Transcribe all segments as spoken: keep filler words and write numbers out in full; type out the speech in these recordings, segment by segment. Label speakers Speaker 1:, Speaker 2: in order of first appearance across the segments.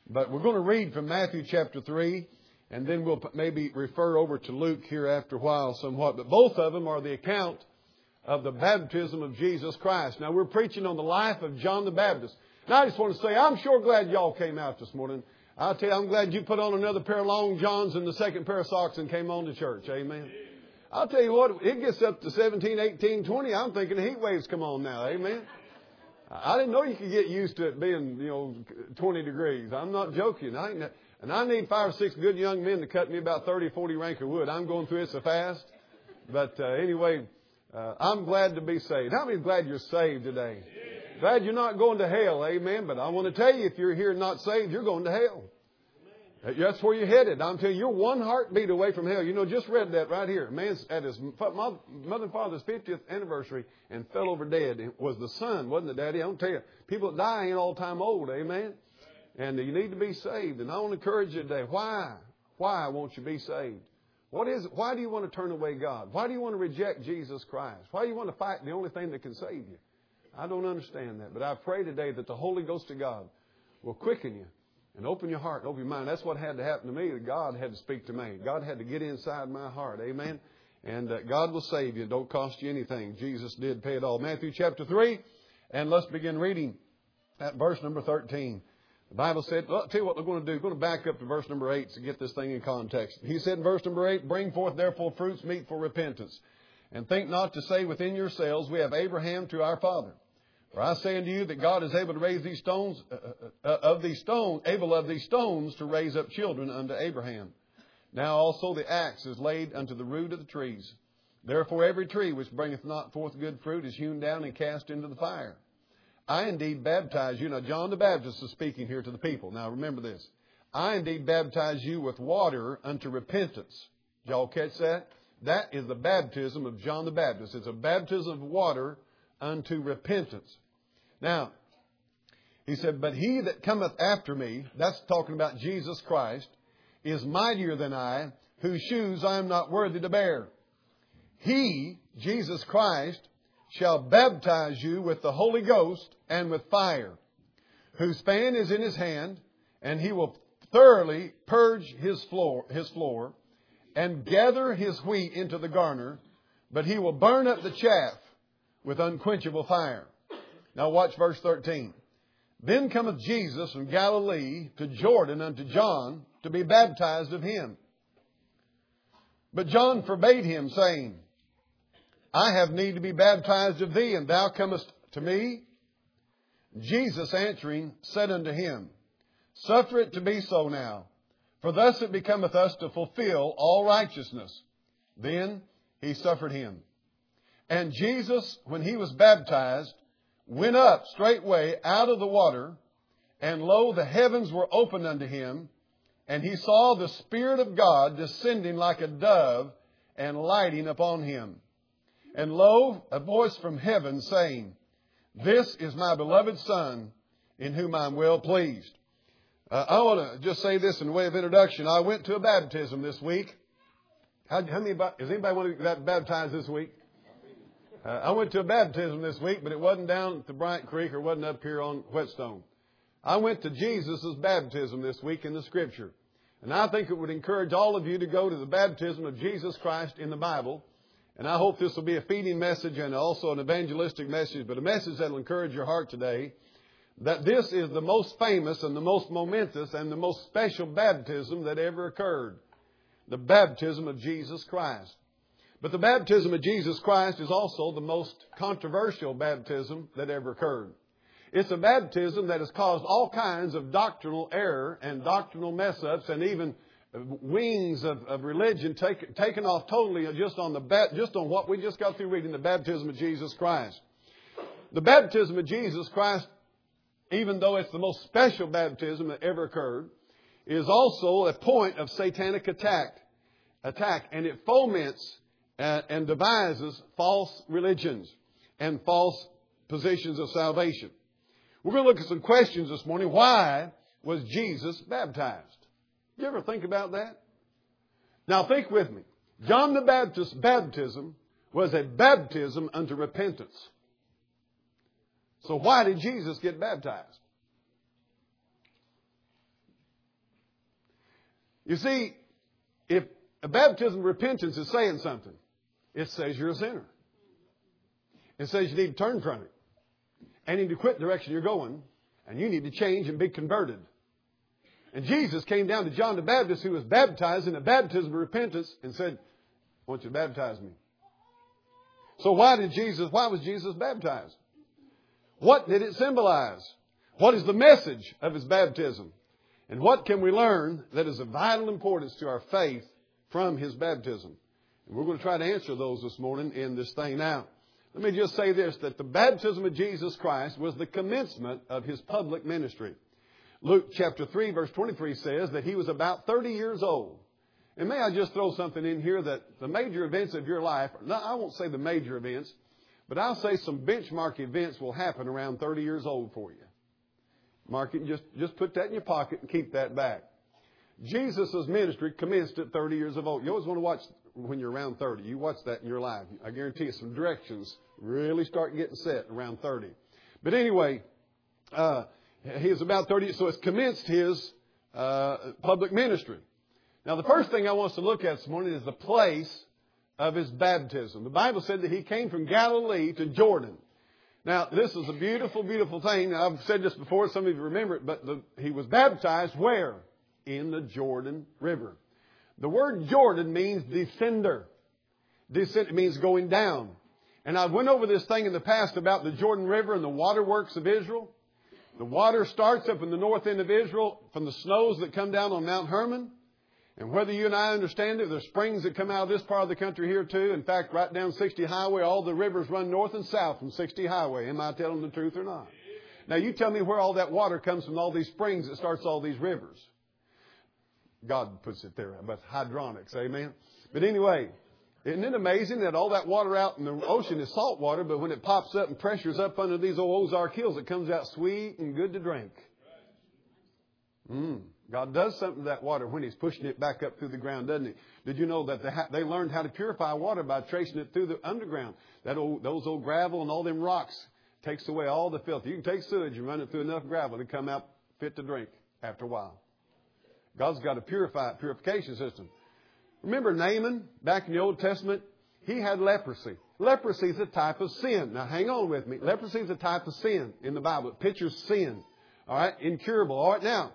Speaker 1: But we're going to read from Matthew chapter three, and then we'll maybe refer over to Luke here after a while somewhat. But both of them are the account of the baptism of Jesus Christ. Now, we're preaching on the life of John the Baptist. Now, I just want to say, I'm sure glad y'all came out this morning. I'll tell you, I'm glad you put on another pair of long johns and the second pair of socks and came on to church. Amen. I'll tell you what, it gets up to seventeen, eighteen, twenty. I'm thinking the heat waves come on now. Amen. I didn't know you could get used to it being, you know, twenty degrees. I'm not joking. I ain't, and I need five or six good young men to cut me about thirty, forty rank of wood. I'm going through it so fast. But uh, anyway, uh, I'm glad to be saved. How many are glad you're saved today? Glad you're not going to hell. Amen. But I want to tell you, if you're here not saved, you're going to hell. That's where you're headed. I'm telling you, you're one heartbeat away from hell. You know, just read that right here. A man's at his mother and father's fiftieth anniversary and fell over dead. It was the son, wasn't it, Daddy? I don't tell you, people that die ain't all the time old. Amen. And you need to be saved. And I want to encourage you today. Why? Why won't you be saved? What is it? Why do you want to turn away God? Why do you want to reject Jesus Christ? Why do you want to fight the only thing that can save you? I don't understand that. But I pray today that the Holy Ghost of God will quicken you and open your heart, open your mind. That's what had to happen to me. That God had to speak to me. God had to get inside my heart. Amen. And uh, God will save you. It don't cost you anything. Jesus did pay it all. Matthew chapter three. And let's begin reading at verse number thirteen. The Bible said, well, I'll tell you what we're going to do. We're going to back up to verse number eight to get this thing in context. He said in verse number eight, bring forth therefore fruits meet for repentance. And think not to say within yourselves, we have Abraham to our father. For I say unto you that God is able to raise these stones, uh, uh, of these stones, able of these stones to raise up children unto Abraham. Now also the axe is laid unto the root of the trees. Therefore every tree which bringeth not forth good fruit is hewn down and cast into the fire. I indeed baptize you. Now John the Baptist is speaking here to the people. Now remember this. I indeed baptize you with water unto repentance. Did y'all catch that? That is the baptism of John the Baptist. It's a baptism of water unto repentance. Now, he said, but he that cometh after me, that's talking about Jesus Christ, is mightier than I, whose shoes I am not worthy to bear. He, Jesus Christ, shall baptize you with the Holy Ghost and with fire, whose fan is in his hand, and he will thoroughly purge his floor, his floor, and gather his wheat into the garner, but he will burn up the chaff with unquenchable fire. Now watch verse thirteen. Then cometh Jesus from Galilee to Jordan unto John to be baptized of him. But John forbade him, saying, I have need to be baptized of thee, and thou comest to me? Jesus answering said unto him, suffer it to be so now, for thus it becometh us to fulfill all righteousness. Then he suffered him. And Jesus, when he was baptized, went up straightway out of the water, and lo, the heavens were opened unto him, and he saw the Spirit of God descending like a dove and lighting upon him. And lo, a voice from heaven saying, this is my beloved Son, in whom I am well pleased. Uh, I want to just say this in way of introduction. I went to a baptism this week. How, how many, is anybody want to get baptized this week? Uh, I went to a baptism this week, but it wasn't down at the Bryant Creek or wasn't up here on Whetstone. I went to Jesus' baptism this week in the Scripture. And I think it would encourage all of you to go to the baptism of Jesus Christ in the Bible. And I hope this will be a feeding message and also an evangelistic message, but a message that will encourage your heart today. That this is the most famous and the most momentous and the most special baptism that ever occurred. The baptism of Jesus Christ. But the baptism of Jesus Christ is also the most controversial baptism that ever occurred. It's a baptism that has caused all kinds of doctrinal error and doctrinal mess-ups and even wings of, of religion take, taken off totally just on, the, just on what we just got through reading, the baptism of Jesus Christ. The baptism of Jesus Christ, even though it's the most special baptism that ever occurred, is also a point of satanic attack, attack and it foments and devises false religions and false positions of salvation. We're going to look at some questions this morning. Why was Jesus baptized? Did you ever think about that? Now think with me. John the Baptist's baptism was a baptism unto repentance. So why did Jesus get baptized? You see, if a baptism of repentance is saying something, it says you're a sinner. It says you need to turn from it. And you need to quit the direction you're going. And you need to change and be converted. And Jesus came down to John the Baptist, who was baptized in a baptism of repentance, and said, I want you to baptize me. So why did Jesus, why was Jesus baptized? What did it symbolize? What is the message of His baptism? And what can we learn that is of vital importance to our faith from His baptism? And we're going to try to answer those this morning in this thing now. Let me just say this, that the baptism of Jesus Christ was the commencement of His public ministry. Luke chapter three verse twenty-three says that He was about thirty years old. And may I just throw something in here that the major events of your life, no, I won't say the major events, but I'll say some benchmark events will happen around thirty years old for you. Mark it, just, just put that in your pocket and keep that back. Jesus' ministry commenced at thirty years of old. You always want to watch when you're around thirty. You watch that in your life. I guarantee you some directions really start getting set around thirty. But anyway, uh, he was about thirty, so it's commenced his uh, public ministry. Now, the first thing I want us to look at this morning is the place of His baptism. The Bible said that He came from Galilee to Jordan. Now, this is a beautiful, beautiful thing. Now, I've said this before. Some of you remember it. But the, He was baptized where? In the Jordan River. The word Jordan means descender. Descend means going down. And I went over this thing in the past about the Jordan River and the waterworks of Israel. The water starts up in the north end of Israel from the snows that come down on Mount Hermon. And whether you and I understand it, there's springs that come out of this part of the country here too. In fact, right down sixty Highway, all the rivers run north and south from sixty Highway. Am I telling the truth or not? Now, you tell me where all that water comes from, all these springs that starts all these rivers. God puts it there, but hydronics, amen? But anyway, isn't it amazing that all that water out in the ocean is salt water, but when it pops up and pressures up under these old Ozark Hills, it comes out sweet and good to drink. Mm. God does something to that water when He's pushing it back up through the ground, doesn't He? Did you know that they, ha- they learned how to purify water by tracing it through the underground? That old, those old gravel and all them rocks takes away all the filth. You can take sewage and run it through enough gravel to come out fit to drink after a while. God's got a purify, purification system. Remember Naaman back in the Old Testament? He had leprosy. Leprosy is a type of sin. Now hang on with me. Leprosy is a type of sin in the Bible. It pictures sin. All right? Incurable. All right, now.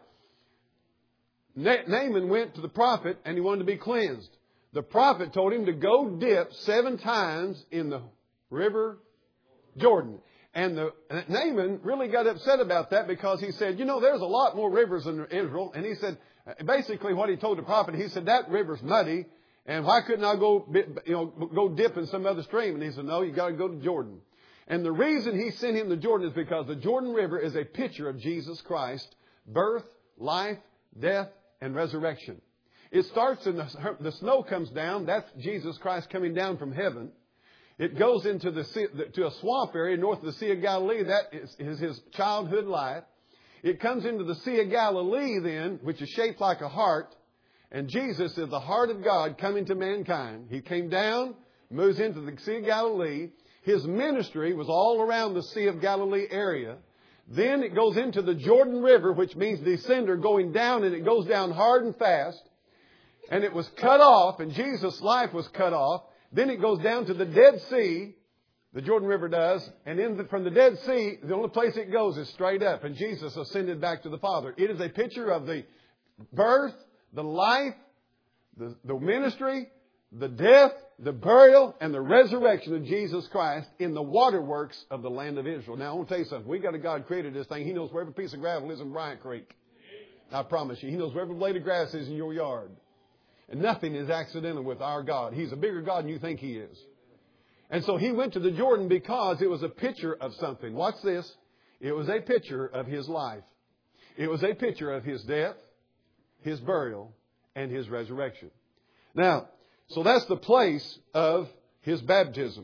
Speaker 1: Na- Naaman went to the prophet and he wanted to be cleansed. The prophet told him to go dip seven times in the river Jordan. And the, Naaman really got upset about that because he said, you know, there's a lot more rivers in Israel. And he said, basically what he told the prophet, he said, that river's muddy. And why couldn't I go, you know, go dip in some other stream? And he said, no, you got to go to Jordan. And the reason he sent him to Jordan is because the Jordan River is a picture of Jesus Christ, birth, life, death, and resurrection. It starts in the, the snow comes down. That's Jesus Christ coming down from heaven. It goes into the sea, to a swamp area north of the Sea of Galilee. That is, is His childhood life. It comes into the Sea of Galilee then, which is shaped like a heart. And Jesus is the heart of God coming to mankind. He came down, moves into the Sea of Galilee. His ministry was all around the Sea of Galilee area. Then it goes into the Jordan River, which means descender, going down, and it goes down hard and fast. And it was cut off, and Jesus' life was cut off. Then it goes down to the Dead Sea, the Jordan River does, and in the, from the Dead Sea, the only place it goes is straight up, and Jesus ascended back to the Father. It is a picture of the birth, the life, the, the ministry, the death, the burial, and the resurrection of Jesus Christ in the waterworks of the land of Israel. Now, I want to tell you something. We got a God created this thing. He knows where every piece of gravel is in Bryant Creek. I promise you. He knows where every blade of grass is in your yard. And nothing is accidental with our God. He's a bigger God than you think He is. And so He went to the Jordan because it was a picture of something. Watch this. It was a picture of His life. It was a picture of His death, His burial, and His resurrection. Now, so that's the place of His baptism.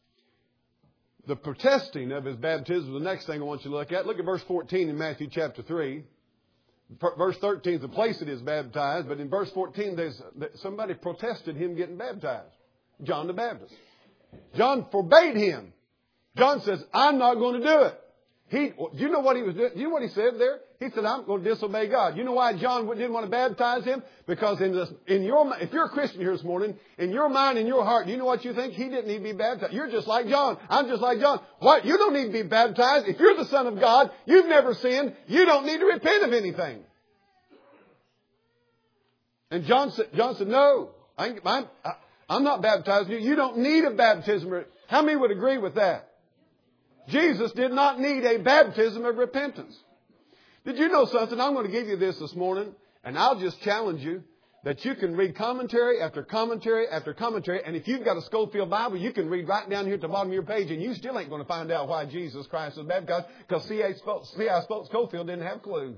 Speaker 1: The protesting of His baptism is the next thing I want you to look at. Look at verse fourteen in Matthew chapter three. Verse thirteen is the place that He is baptized. But in verse fourteen, there's, somebody protested Him getting baptized. John the Baptist. John forbade Him. John says, I'm not going to do it. He, do you know what he was doing? Do you know what he said there? He said, I'm going to disobey God. You know why John didn't want to baptize him? Because in this, in your, if you're a Christian here this morning, in your mind, in your heart, do you know what you think? He didn't need to be baptized. You're just like John. I'm just like John. What? You don't need to be baptized. If you're the Son of God, you've never sinned. You don't need to repent of anything. And John said, John said, no, I, I'm, I'm not baptizing you. You don't need a baptism. How many would agree with that? Jesus did not need a baptism of repentance. Did you know something? I'm going to give you this this morning, and I'll just challenge you that you can read commentary after commentary after commentary, and if you've got a Scofield Bible, you can read right down here at the bottom of your page, and you still ain't going to find out why Jesus Christ was baptized, because C I Scofield didn't have a clue.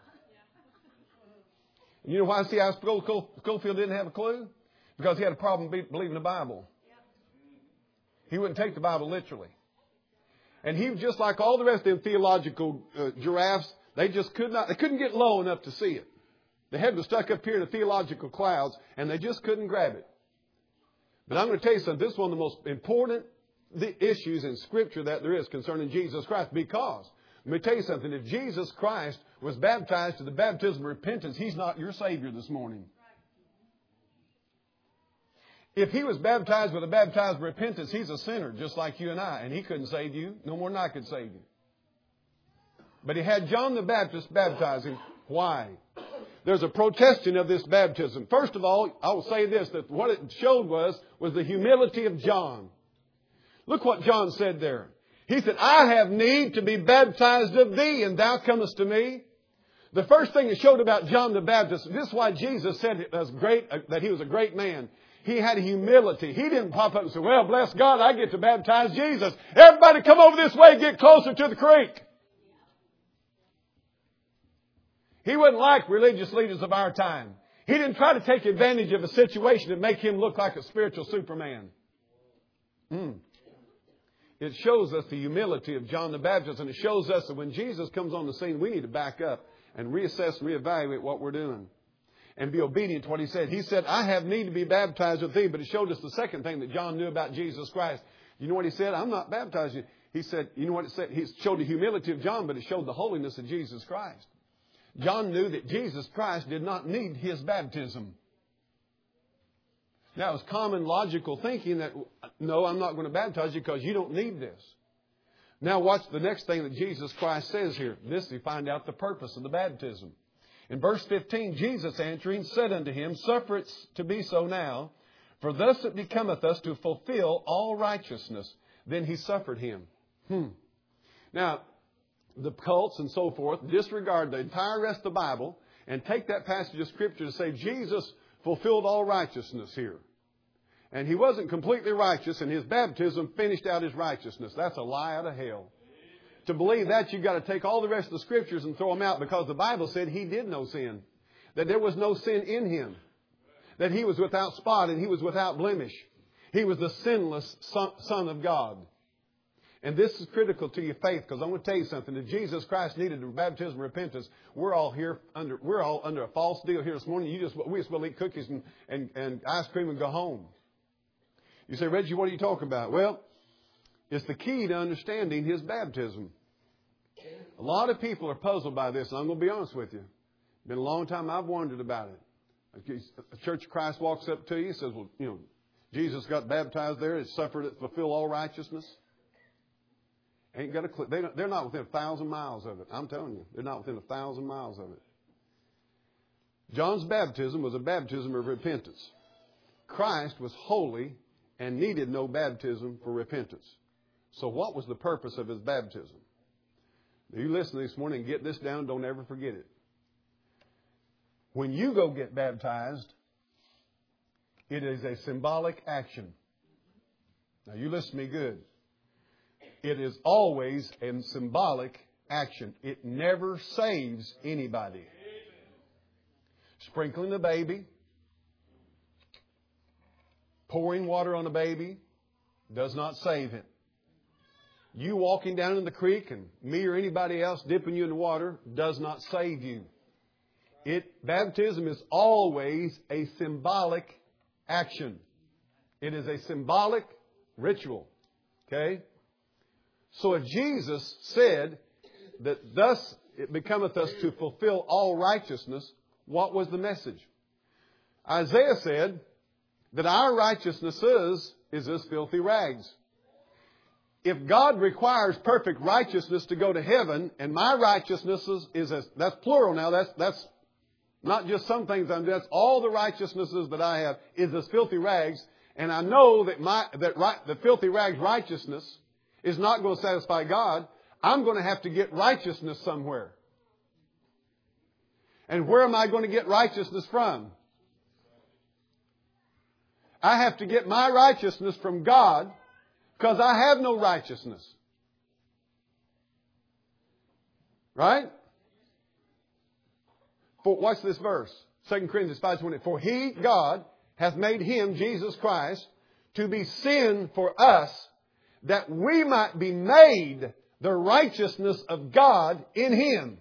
Speaker 1: And you know why C I Scofield didn't have a clue? Because he had a problem believing the Bible. He wouldn't take the Bible literally. And he was just like all the rest of them theological uh, giraffes. They just could not, they couldn't get low enough to see it. The head was stuck up here in the theological clouds, and they just couldn't grab it. But I'm going to tell you something. This is one of the most important issues in Scripture that there is concerning Jesus Christ. Because, let me tell you something. If Jesus Christ was baptized to the baptism of repentance, He's not your Savior this morning. If He was baptized with a baptism of repentance, He's a sinner just like you and I. And He couldn't save you no more than I could save you. But He had John the Baptist baptize him. Why? There's a protesting of this baptism. First of all, I will say this, that what it showed was, was the humility of John. Look what John said there. He said, I have need to be baptized of thee, and thou comest to me. The first thing it showed about John the Baptist, this is why Jesus said it was great, that he was a great man. He had humility. He didn't pop up and say, well, bless God, I get to baptize Jesus. Everybody come over this way, get closer to the creek. He wasn't like religious leaders of our time. He didn't try to take advantage of a situation to make him look like a spiritual Superman. Mm. It shows us the humility of John the Baptist, and it shows us that when Jesus comes on the scene, we need to back up and reassess and reevaluate what we're doing and be obedient to what He said. He said, I have need to be baptized with thee, but it showed us the second thing that John knew about Jesus Christ. You know what he said? I'm not baptizing you. He said, you know what it said? He showed the humility of John, but it showed the holiness of Jesus Christ. John knew that Jesus Christ did not need his baptism. Now, it was common logical thinking that, no, I'm not going to baptize you because you don't need this. Now, watch the next thing that Jesus Christ says here. This, you find out the purpose of the baptism. In verse fifteen, Jesus answering said unto him, suffer it to be so now, for thus it becometh us to fulfill all righteousness. Then he suffered him. Hmm. Now, the cults and so forth disregard the entire rest of the Bible and take that passage of Scripture to say Jesus fulfilled all righteousness here. And He wasn't completely righteous, and His baptism finished out His righteousness. That's a lie out of hell. To believe that, you've got to take all the rest of the Scriptures and throw them out, because the Bible said He did no sin. That there was no sin in Him. That He was without spot and He was without blemish. He was the sinless Son, Son of God. And this is critical to your faith, because I'm going to tell you something. If Jesus Christ needed a baptism of repentance, we're all here under we're all under a false deal here this morning. You just we just will eat cookies and, and, and ice cream and go home. You say, Reggie, what are you talking about? Well, it's the key to understanding His baptism. A lot of people are puzzled by this, and I'm going to be honest with you. It's been a long time I've wondered about it. A Church of Christ walks up to you and says, well, you know, Jesus got baptized there. It suffered to fulfill all righteousness. Ain't got a clue. They they're not within a thousand miles of it. I'm telling you, they're not within a thousand miles of it. John's baptism was a baptism of repentance. Christ was holy and needed no baptism for repentance. So what was the purpose of His baptism? You listen this morning and get this down. Don't ever forget it. When you go get baptized, it is a symbolic action. Now you listen to me good. It is always a symbolic action. It never saves anybody. Sprinkling the baby, pouring water on a baby, does not save it. You walking down in the creek and me or anybody else dipping you in the water does not save you. It, baptism is always a symbolic action. It is a symbolic ritual. Okay? So if Jesus said that thus it becometh us to fulfill all righteousness, what was the message? Isaiah said that our righteousness is, is as filthy rags. If God requires perfect righteousness to go to heaven, and my righteousness is, is as, that's plural now, that's, that's not just some things I'm doing, that's all the righteousnesses that I have is as filthy rags, and I know that my, that right, the filthy rags righteousness is not going to satisfy God, I'm going to have to get righteousness somewhere. And where am I going to get righteousness from? I have to get my righteousness from God because I have no righteousness. Right? For, watch this verse. Second Corinthians five twenty. For He, God, hath made Him, Jesus Christ, to be sin for us, that we might be made the righteousness of God in Him.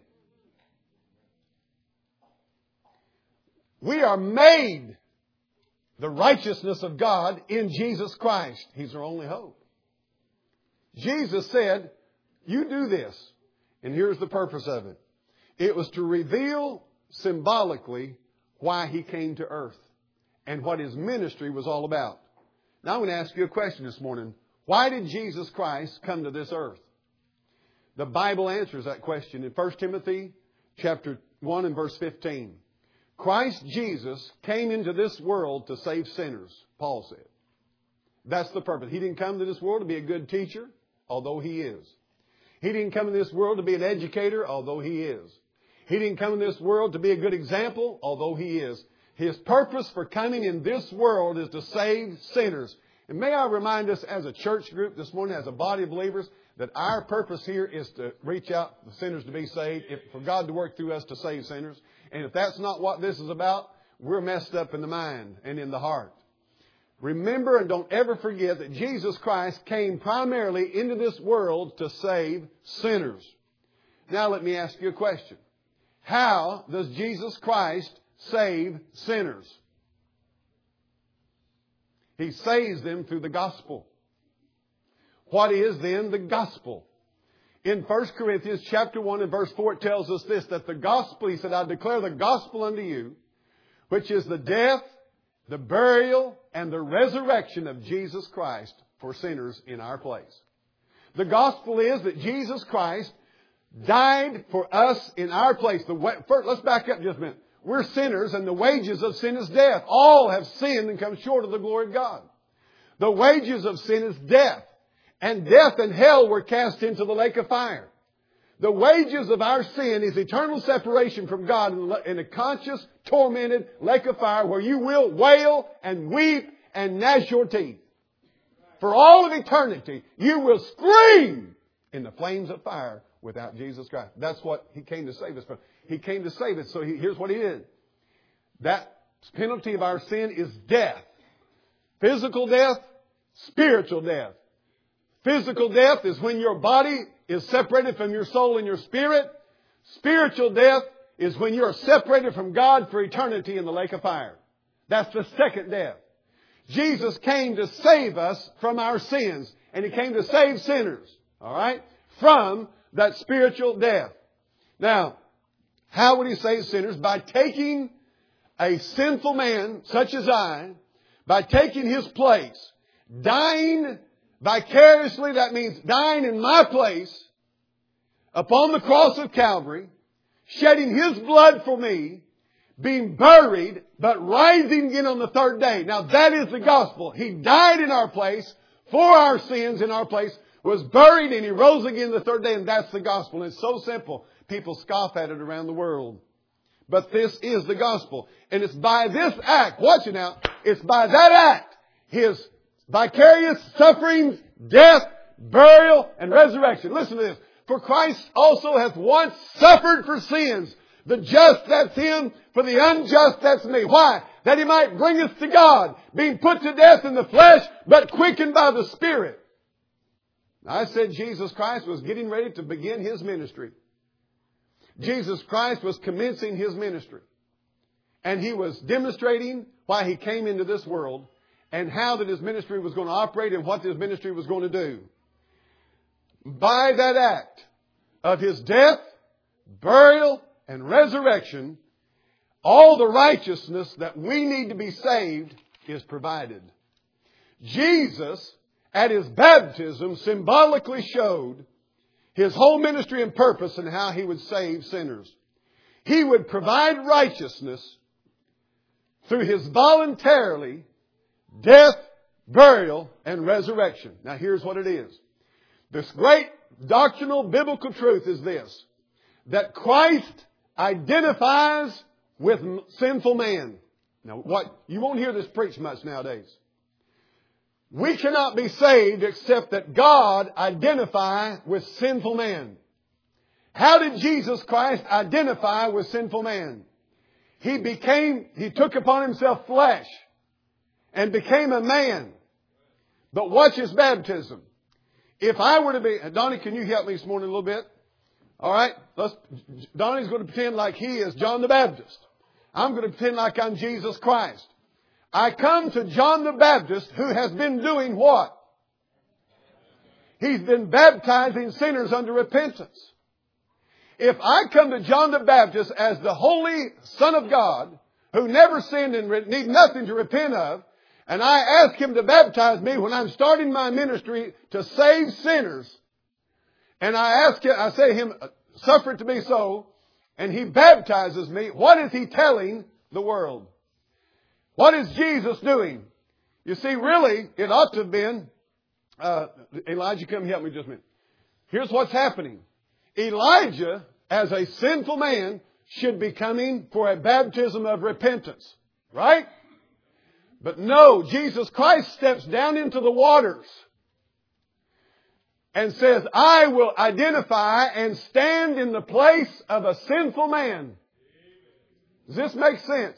Speaker 1: We are made the righteousness of God in Jesus Christ. He's our only hope. Jesus said, you do this. And here's the purpose of it. It was to reveal symbolically why He came to earth and what His ministry was all about. Now I'm going to ask you a question this morning. Why did Jesus Christ come to this earth? The Bible answers that question in First Timothy chapter one and verse fifteen. Christ Jesus came into this world to save sinners, Paul said. That's the purpose. He didn't come to this world to be a good teacher, although He is. He didn't come in this world to be an educator, although He is. He didn't come in this world to be a good example, although He is. His purpose for coming in this world is to save sinners. And may I remind us as a church group this morning, as a body of believers, that our purpose here is to reach out for sinners to be saved, if, for God to work through us to save sinners. And if that's not what this is about, we're messed up in the mind and in the heart. Remember and don't ever forget that Jesus Christ came primarily into this world to save sinners. Now let me ask you a question. How does Jesus Christ save sinners? He saves them through the gospel. What is then the gospel? In First Corinthians chapter one and verse four, it tells us this, that the gospel, he said, I declare the gospel unto you, which is the death, the burial, and the resurrection of Jesus Christ for sinners in our place. The gospel is that Jesus Christ died for us in our place. The way, first, let's back up just a minute. We're sinners, and the wages of sin is death. All have sinned and come short of the glory of God. The wages of sin is death. And death and hell were cast into the lake of fire. The wages of our sin is eternal separation from God in a conscious, tormented lake of fire where you will wail and weep and gnash your teeth. For all of eternity, you will scream in the flames of fire without Jesus Christ. That's what He came to save us from. He came to save us. So he, here's what He did. That penalty of our sin is death. Physical death, spiritual death. Physical death is when your body is separated from your soul and your spirit. Spiritual death is when you're separated from God for eternity in the lake of fire. That's the second death. Jesus came to save us from our sins. And He came to save sinners. All right? From that spiritual death. Now, how would He save sinners? By taking a sinful man such as I, by taking his place, dying vicariously, that means dying in my place, upon the cross of Calvary, shedding His blood for me, being buried, but rising again on the third day. Now that is the gospel. He died in our place, for our sins in our place, was buried, and He rose again the third day, and that's the gospel. And it's so simple. People scoff at it around the world. But this is the gospel. And it's by this act, watch it now, it's by that act, His vicarious sufferings, death, burial, and resurrection. Listen to this. For Christ also hath once suffered for sins. The just, that's Him. For the unjust, that's me. Why? That He might bring us to God, being put to death in the flesh, but quickened by the Spirit. I said Jesus Christ was getting ready to begin His ministry. Jesus Christ was commencing His ministry. And He was demonstrating why He came into this world and how that His ministry was going to operate and what His ministry was going to do. By that act of His death, burial, and resurrection, all the righteousness that we need to be saved is provided. Jesus, at His baptism, symbolically showed His whole ministry and purpose and how He would save sinners. He would provide righteousness through His voluntarily death, burial, and resurrection. Now here's what it is. This great doctrinal biblical truth is this, that Christ identifies with sinful man. Now what, you won't hear this preached much nowadays. We cannot be saved except that God identify with sinful man. How did Jesus Christ identify with sinful man? He became, He took upon Himself flesh and became a man. But watch His baptism. If I were to be, Donnie, can you help me this morning a little bit? All right, let's. Donnie's going to pretend like he is John the Baptist. I'm going to pretend like I'm Jesus Christ. I come to John the Baptist, who has been doing what? He's been baptizing sinners unto repentance. If I come to John the Baptist as the Holy Son of God, who never sinned and need nothing to repent of, and I ask Him to baptize me when I'm starting my ministry to save sinners, and I ask Him, I say to Him, suffer it to be so, and He baptizes me, what is He telling the world? What is Jesus doing? You see, really, it ought to have been, uh, Elijah, come help me just a minute. Here's what's happening. Elijah, as a sinful man, should be coming for a baptism of repentance. Right? But no, Jesus Christ steps down into the waters and says, I will identify and stand in the place of a sinful man. Does this make sense?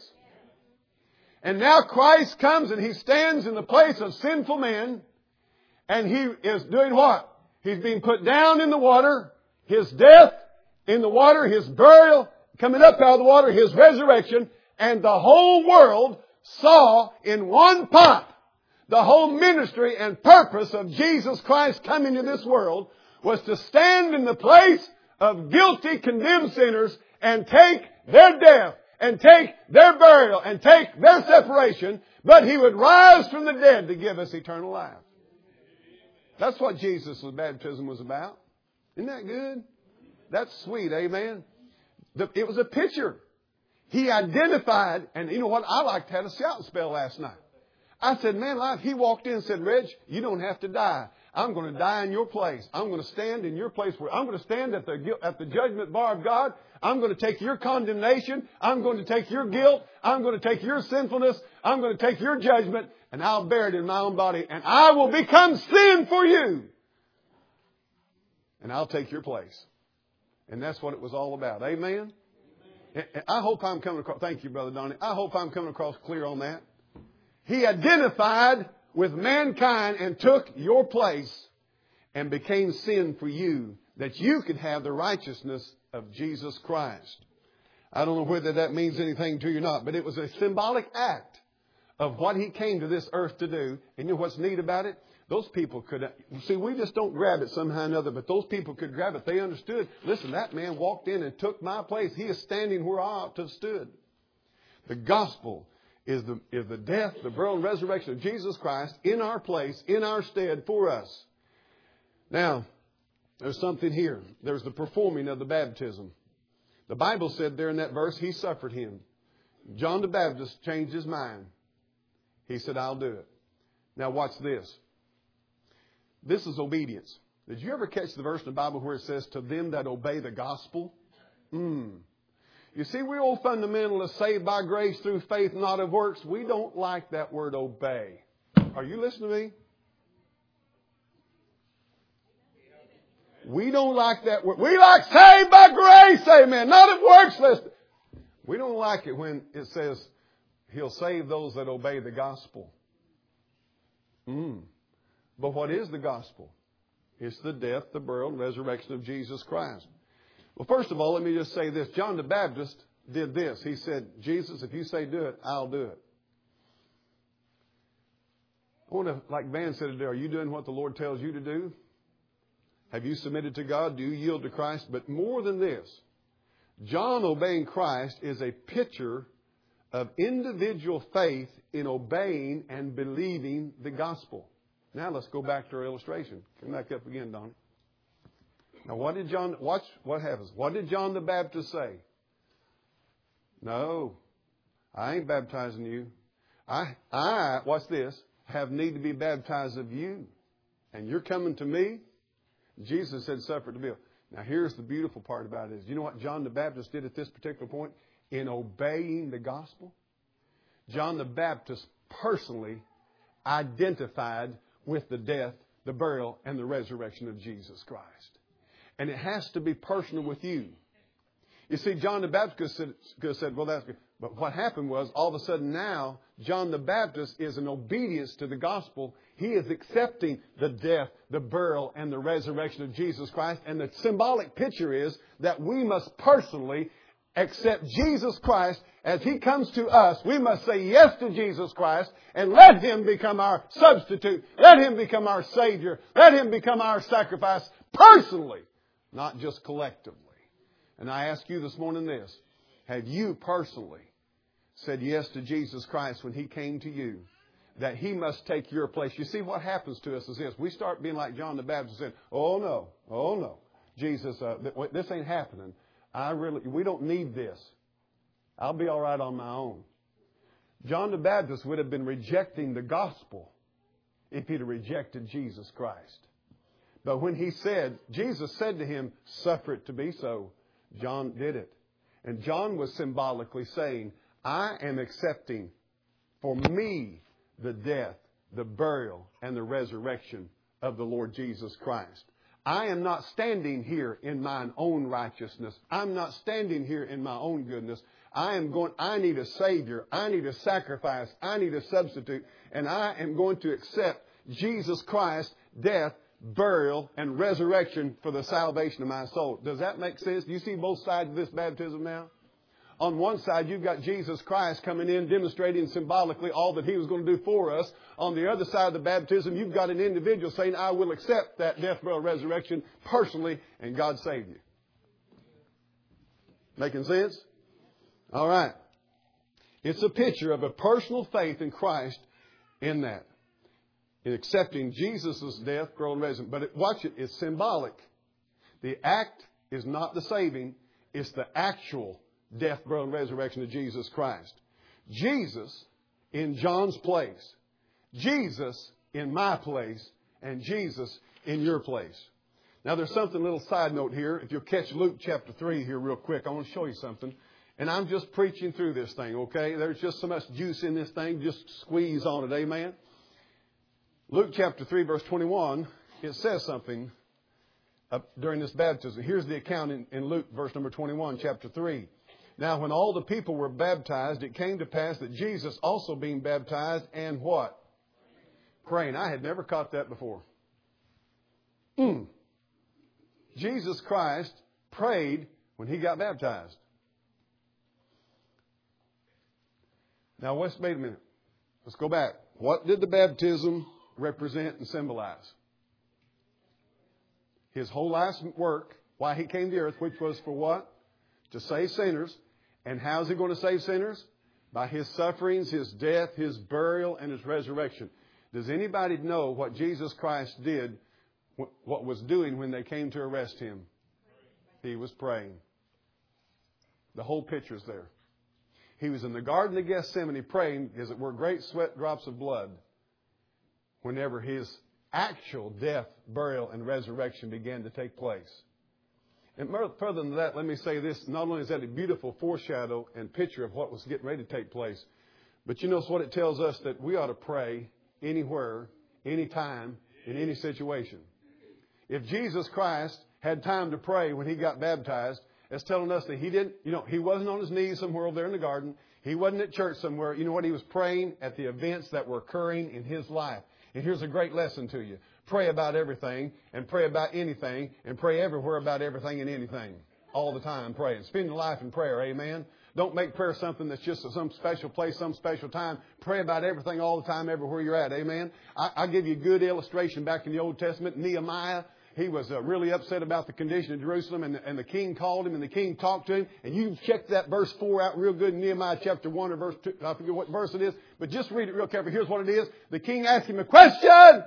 Speaker 1: And now Christ comes and He stands in the place of sinful men, and He is doing what? He's being put down in the water, His death in the water, His burial, coming up out of the water, His resurrection, and the whole world saw in one pop the whole ministry and purpose of Jesus Christ coming to this world was to stand in the place of guilty, condemned sinners and take their death and take their burial and take their separation, but He would rise from the dead to give us eternal life. That's what Jesus' baptism was about. Isn't that good? That's sweet, amen? It was a picture. He identified, and you know what? I like to have a shouting spell last night. I said, man, life. He walked in and said, Reg, you don't have to die. I'm going to die in your place. I'm going to stand in your place. Where I'm going to stand at the at the judgment bar of God. I'm going to take your condemnation. I'm going to take your guilt. I'm going to take your sinfulness. I'm going to take your judgment, and I'll bear it in my own body, and I will become sin for you. And I'll take your place. And that's what it was all about. Amen? I hope I'm coming across. Thank you, Brother Donnie. I hope I'm coming across clear on that. He identified with mankind and took your place and became sin for you, that you could have the righteousness of Jesus Christ. I don't know whether that means anything to you or not, but it was a symbolic act of what He came to this earth to do. And you know what's neat about it? Those people could, see, we just don't grab it somehow or another, but those people could grab it. They understood, listen, that man walked in and took my place. He is standing where I ought to have stood. The gospel is the, is the death, the burial, and resurrection of Jesus Christ in our place, in our stead, for us. Now, there's something here. There's the performing of the baptism. The Bible said there in that verse, He suffered Him. John the Baptist changed his mind. He said, I'll do it. Now watch this. This is obedience. Did you ever catch the verse in the Bible where it says, to them that obey the gospel? Mm. You see, we're old fundamentalists, saved by grace through faith, not of works. We don't like that word obey. Are you listening to me? We don't like that word. We like saved by grace, amen, not of works. Listen. We don't like it when it says He'll save those that obey the gospel. Mm. But what is the gospel? It's the death, the burial, and resurrection of Jesus Christ. Well, first of all, let me just say this. John the Baptist did this. He said, Jesus, if you say do it, I'll do it. I want to, like Van said today, are you doing what the Lord tells you to do? Have you submitted to God? Do you yield to Christ? But more than this, John obeying Christ is a picture of individual faith in obeying and believing the gospel. Now let's go back to our illustration. Come back up again, Donnie. Now what did John, watch what happens. What did John the Baptist say? No, I ain't baptizing you. I, I, watch this, have need to be baptized of you. And you're coming to me? Jesus said, suffer to be. Now here's the beautiful part about it is, you know what John the Baptist did at this particular point? In obeying the gospel, John the Baptist personally identified with the death, the burial, and the resurrection of Jesus Christ. And it has to be personal with you. You see, John the Baptist could have said, well, that's good. But what happened was, all of a sudden now, John the Baptist is in obedience to the gospel. He is accepting the death, the burial, and the resurrection of Jesus Christ. And the symbolic picture is that we must personally accept Jesus Christ as He comes to us. We must say yes to Jesus Christ and let Him become our substitute. Let Him become our Savior. Let Him become our sacrifice personally, not just collectively. And I ask you this morning this. Have you personally said yes to Jesus Christ when He came to you? That He must take your place. You see, what happens to us is this. We start being like John the Baptist saying, oh no, oh no. Jesus, uh, this ain't happening. I really, we don't need this. I'll be all right on my own. John the Baptist would have been rejecting the gospel if he'd have rejected Jesus Christ. But when he said, Jesus said to him, suffer it to be so, John did it. And John was symbolically saying, I am accepting for me the death, the burial, and the resurrection of the Lord Jesus Christ. I am not standing here in my own righteousness. I'm not standing here in my own goodness. I am going, I need a Savior. I need a sacrifice. I need a substitute. And I am going to accept Jesus Christ's death, burial, and resurrection for the salvation of my soul. Does that make sense? Do you see both sides of this baptism now? On one side, you've got Jesus Christ coming in, demonstrating symbolically all that He was going to do for us. On the other side of the baptism, you've got an individual saying, I will accept that death, burial, resurrection personally, and God save you. Making sense? All right. It's a picture of a personal faith in Christ in that. In accepting Jesus' death, burial, and resurrection. But it, watch it, it's symbolic. The act is not the saving, it's the actual death, burial, and resurrection of Jesus Christ. Jesus in John's place. Jesus in my place. And Jesus in your place. Now there's something, a little side note here. If you'll catch Luke chapter three here real quick, I want to show you something. And I'm just preaching through this thing, okay? There's just so much juice in this thing. Just squeeze on it, amen? Luke chapter three, verse twenty-one, it says something uh, during this baptism. Here's the account in, in Luke, verse number twenty-one, chapter three. Now, when all the people were baptized, it came to pass that Jesus also being baptized and what? Praying. I had never caught that before. Mm. Jesus Christ prayed when He got baptized. Now, let's wait a minute. Let's go back. What did the baptism represent and symbolize? His whole life's work, why He came to the earth, which was for what? To save sinners. And how is He going to save sinners? By His sufferings, His death, His burial, and His resurrection. Does anybody know what Jesus Christ did, what was doing when they came to arrest Him? He was praying. The whole picture's there. He was in the Garden of Gethsemane praying, as it were, great sweat drops of blood, whenever His actual death, burial, and resurrection began to take place. And further than that, let me say this. Not only is that a beautiful foreshadow and picture of what was getting ready to take place, but you know what it tells us? That we ought to pray anywhere, anytime, in any situation. If Jesus Christ had time to pray when He got baptized, it's telling us that He didn't, you know, He wasn't on His knees somewhere over there in the garden. He wasn't at church somewhere. You know what? He was praying at the events that were occurring in His life. And here's a great lesson to you. Pray about everything and pray about anything and pray everywhere about everything and anything. All the time praying. Spend your life in prayer. Amen. Don't make prayer something that's just some special place, some special time. Pray about everything all the time, everywhere you're at. Amen. I, I'll give you a good illustration back in the Old Testament. Nehemiah. he was uh, really upset about the condition of Jerusalem, and, and the king called him, and the king talked to him. And you check that verse four out real good in Nehemiah chapter one or verse two. I forget what verse it is, but just read it real carefully. Here's what it is. The king asked him a question.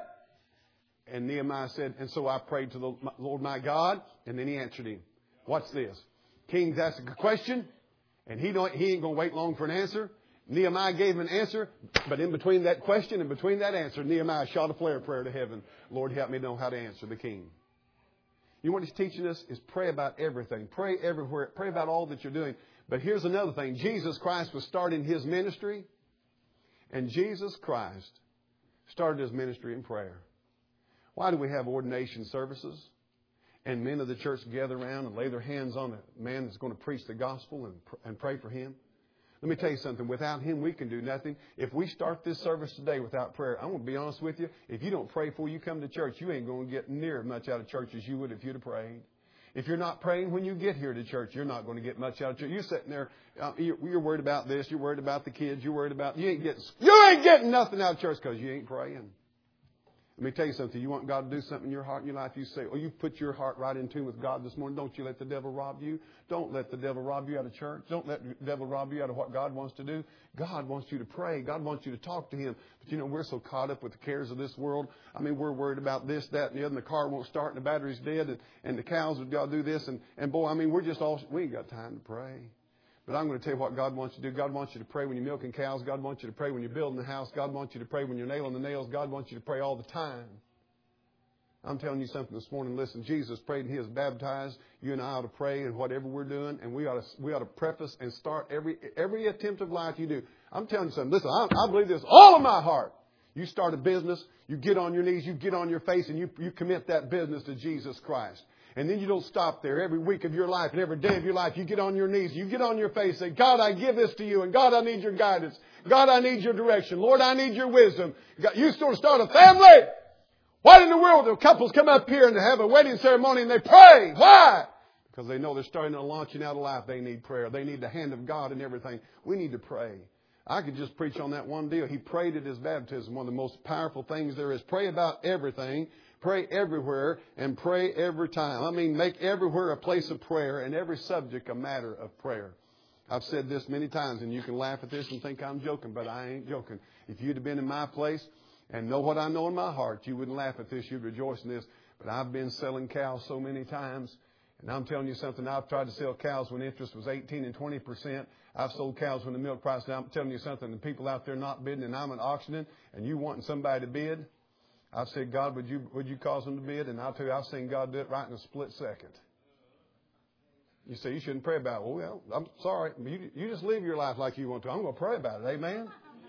Speaker 1: And Nehemiah said, and so I prayed to the Lord my God, and then he answered him. What's this? King's asking a question, and he don't, he ain't going to wait long for an answer. Nehemiah gave him an answer, but in between that question and between that answer, Nehemiah shot a flare prayer to heaven. Lord, help me know how to answer the king. You know what he's teaching us is pray about everything. Pray everywhere. Pray about all that you're doing. But here's another thing. Jesus Christ was starting his ministry, and Jesus Christ started his ministry in prayer. Why do we have ordination services? And men of the church gather around and lay their hands on a man that's going to preach the gospel and, and pray for him. Let me tell you something. Without him, we can do nothing. If we start this service today without prayer, I'm going to be honest with you. If you don't pray before you come to church, you ain't going to get near as much out of church as you would if you'd have prayed. If you're not praying when you get here to church, you're not going to get much out of church. You're sitting there, uh, you're, you're worried about this, you're worried about the kids, you're worried about, you ain't getting, you ain't getting nothing out of church because you ain't praying. Let me tell you something. You want God to do something in your heart and your life, you say, oh, you put your heart right in tune with God this morning. Don't you let the devil rob you. Don't let the devil rob you out of church. Don't let the devil rob you out of what God wants to do. God wants you to pray. God wants you to talk to Him. But, you know, we're so caught up with the cares of this world. I mean, we're worried about this, that, and the other, and the car won't start, and the battery's dead, and, and the cows have got to do this. And, and, boy, I mean, we're just all, we ain't got time to pray. But I'm going to tell you what God wants you to do. God wants you to pray when you're milking cows. God wants you to pray when you're building the house. God wants you to pray when you're nailing the nails. God wants you to pray all the time. I'm telling you something this morning. Listen, Jesus prayed and He was baptized. You and I ought to pray in whatever we're doing, and we ought to we ought to preface and start every every attempt of life you do. I'm telling you something. Listen, I, I believe this all of my heart. You start a business, you get on your knees, you get on your face, and you you commit that business to Jesus Christ. And then you don't stop there. Every week of your life and every day of your life, you get on your knees, you get on your face, say, God, I give this to you, and God, I need your guidance. God, I need your direction. Lord, I need your wisdom. God, you sort of start a family. Why in the world do couples come up here and they have a wedding ceremony and they pray? Why? Because they know they're starting to launching out of life. They need prayer. They need the hand of God in everything. We need to pray. I could just preach on that one deal. He prayed at his baptism. One of the most powerful things there is. Pray about everything. Pray everywhere and pray every time. I mean, make everywhere a place of prayer and every subject a matter of prayer. I've said this many times, and you can laugh at this and think I'm joking, but I ain't joking. If you'd have been in my place and know what I know in my heart, you wouldn't laugh at this. You'd rejoice in this. But I've been selling cows so many times. And I'm telling you something. I've tried to sell cows when interest was eighteen and twenty percent. I've sold cows when the milk price. Now I'm telling you something. The people out there not bidding, and I'm an auctioning, and you wanting somebody to bid. I've said, God, would you would you cause them to bid? And I'll tell you, I've seen God do it right in a split second. You say you shouldn't pray about it. Well, I'm sorry. You, you just live your life like you want to. I'm going to pray about it. Amen.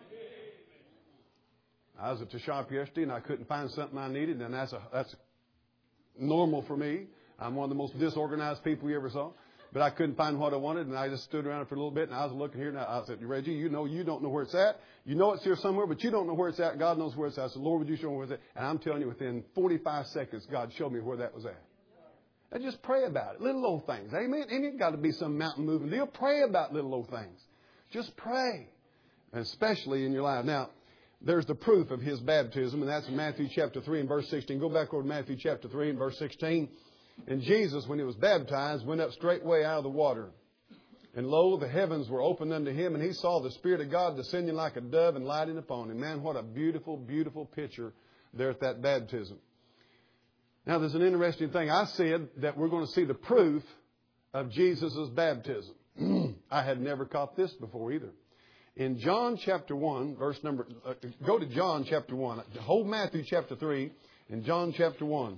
Speaker 1: I was at the shop yesterday and I couldn't find something I needed, and that's a, that's normal for me. I'm one of the most disorganized people you ever saw. But I couldn't find what I wanted, and I just stood around for a little bit, and I was looking here, and I said, Reggie, you know you don't know where it's at. You know it's here somewhere, but you don't know where it's at. God knows where it's at. I said, Lord, would you show me where it's at? And I'm telling you, within forty-five seconds, God showed me where that was at. And just pray about it. Little old things. Amen? And it got to be some mountain moving deal. Pray about little old things. Just pray. And especially in your life. Now, there's the proof of His baptism, and that's in Matthew chapter three and verse sixteen. Go back over to Matthew chapter three and verse sixteen. And Jesus, when He was baptized, went up straightway out of the water. And lo, the heavens were opened unto Him, and He saw the Spirit of God descending like a dove and lighting upon Him. Man, what a beautiful, beautiful picture there at that baptism. Now, there's an interesting thing. I said that we're going to see the proof of Jesus' baptism. I had never caught this before either. In John chapter one, verse number, uh, go to John chapter one. Hold Matthew chapter three and John chapter one.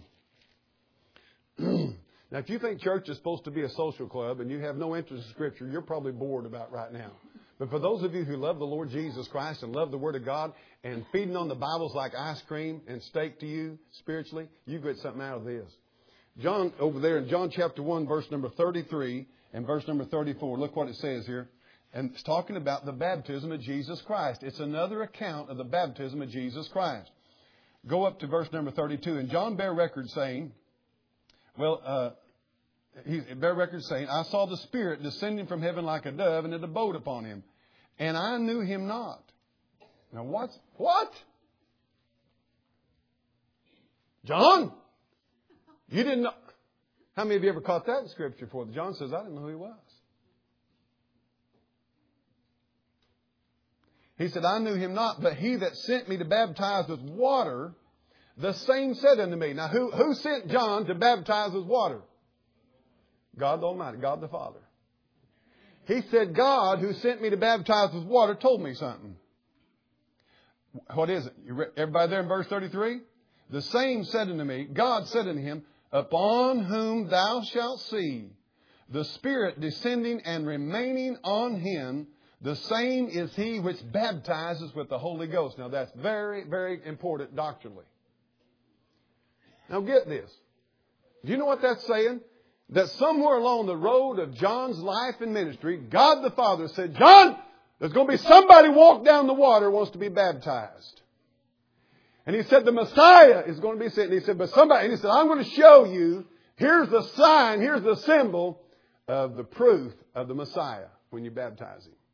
Speaker 1: Now, if you think church is supposed to be a social club and you have no interest in Scripture, you're probably bored about right now. But for those of you who love the Lord Jesus Christ and love the Word of God, and feeding on the Bibles like ice cream and steak to you spiritually, you get something out of this. John, over there in John chapter one, verse number thirty-three and verse number thirty-four, look what it says here. And it's talking about the baptism of Jesus Christ. It's another account of the baptism of Jesus Christ. Go up to verse number thirty-two. And John bare record saying, well, uh, he bare record saying, I saw the Spirit descending from heaven like a dove, and it abode upon Him. And I knew Him not. Now what's, what? John? You didn't know. How many of you ever caught that in Scripture before? John says, I didn't know who he was. He said, I knew him not, but he that sent me to baptize with water, the same said unto me. Now, who, who sent John to baptize with water? God the Almighty, God the Father. He said, God who sent me to baptize with water told me something. What is it? You re- everybody there in verse thirty-three? The same said unto me, God said unto him, upon whom thou shalt see the Spirit descending and remaining on him, the same is he which baptizes with the Holy Ghost. Now that's very, very important doctrinally. Now get this. Do you know what that's saying? That somewhere along the road of John's life and ministry, God the Father said, John, there's going to be somebody walk down the water who wants to be baptized. And he said, the Messiah is going to be sent. And he said, but somebody, and he said, I'm going to show you, here's the sign, here's the symbol of the proof of the Messiah when you baptize him.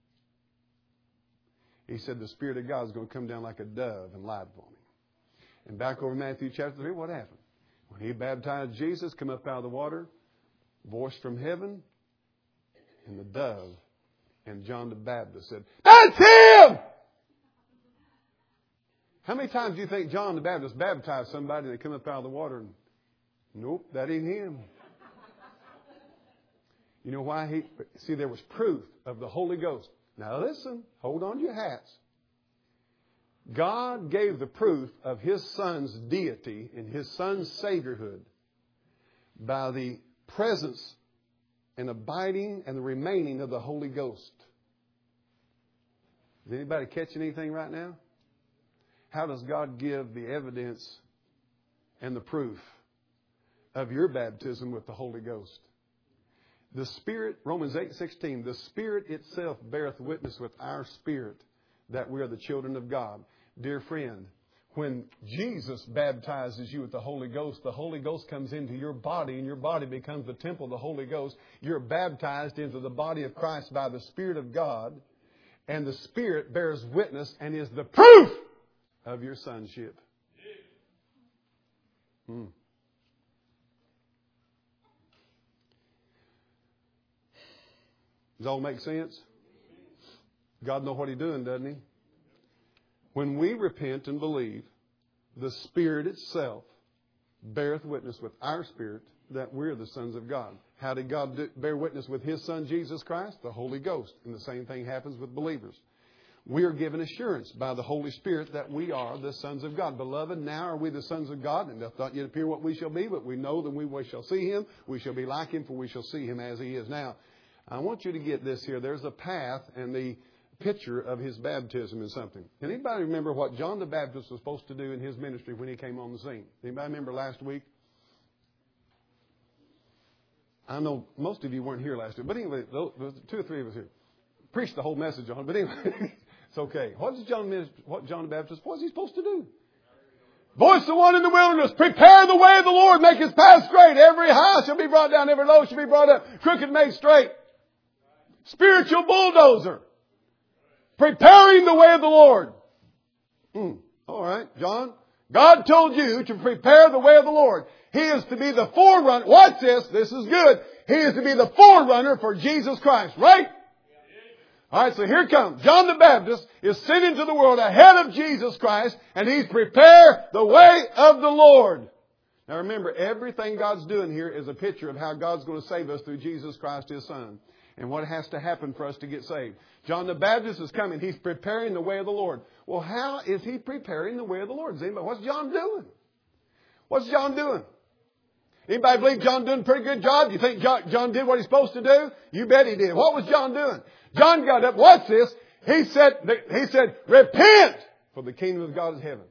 Speaker 1: He said, the Spirit of God is going to come down like a dove and light upon him. And back over Matthew chapter three, what happened? When he baptized Jesus, come up out of the water, voice from heaven, and the dove, and John the Baptist said, that's him! How many times do you think John the Baptist baptized somebody and they come up out of the water and, nope, that ain't him. You know why? He See, there was proof of the Holy Ghost. Now listen, hold on to your hats. God gave the proof of His Son's deity and His Son's Saviorhood by the presence and abiding and the remaining of the Holy Ghost. Is anybody catching anything right now? How does God give the evidence and the proof of your baptism with the Holy Ghost? The Spirit, Romans eight sixteen, the Spirit itself beareth witness with our spirit that we are the children of God. Dear friend, when Jesus baptizes you with the Holy Ghost, the Holy Ghost comes into your body and your body becomes the temple of the Holy Ghost. You're baptized into the body of Christ by the Spirit of God, and the Spirit bears witness and is the proof of your sonship. Hmm. Does all make sense? God knows what He's doing, doesn't He? When we repent and believe, the Spirit itself beareth witness with our spirit that we're the sons of God. How did God do, bear witness with His Son, Jesus Christ? The Holy Ghost. And the same thing happens with believers. We are given assurance by the Holy Spirit that we are the sons of God. Beloved, now are we the sons of God, and doth not yet appear what we shall be, but we know that we shall see Him. We shall be like Him, for we shall see Him as He is. Now, I want you to get this here. There's a path and the picture of His baptism in something. Can anybody remember what John the Baptist was supposed to do in his ministry when he came on the scene? Anybody remember last week? I know most of you weren't here last week, but anyway, those, two or three of us here preached the whole message on it. But anyway, it's okay. What is John, what John the Baptist, what is he supposed to do? Voice the one in the wilderness, prepare the way of the Lord, make His path straight. Every high shall be brought down, every low shall be brought up, crooked made straight. Spiritual bulldozer. Preparing the way of the Lord. Hmm. All right, John. God told you to prepare the way of the Lord. He is to be the forerunner. Watch this. This is good. He is to be the forerunner for Jesus Christ. Right? All right, so here comes. John the Baptist is sent into the world ahead of Jesus Christ, and he's prepared the way of the Lord. Now remember, everything God's doing here is a picture of how God's going to save us through Jesus Christ, His Son, and what has to happen for us to get saved. John the Baptist is coming. He's preparing the way of the Lord. Well, how is he preparing the way of the Lord? Does anybody, what's John doing? What's John doing? Anybody believe John doing a pretty good job? Do you think John, John did what he's supposed to do? You bet he did. What was John doing? John got up. Watch this. He said, he said, repent, for the kingdom of God is heaven.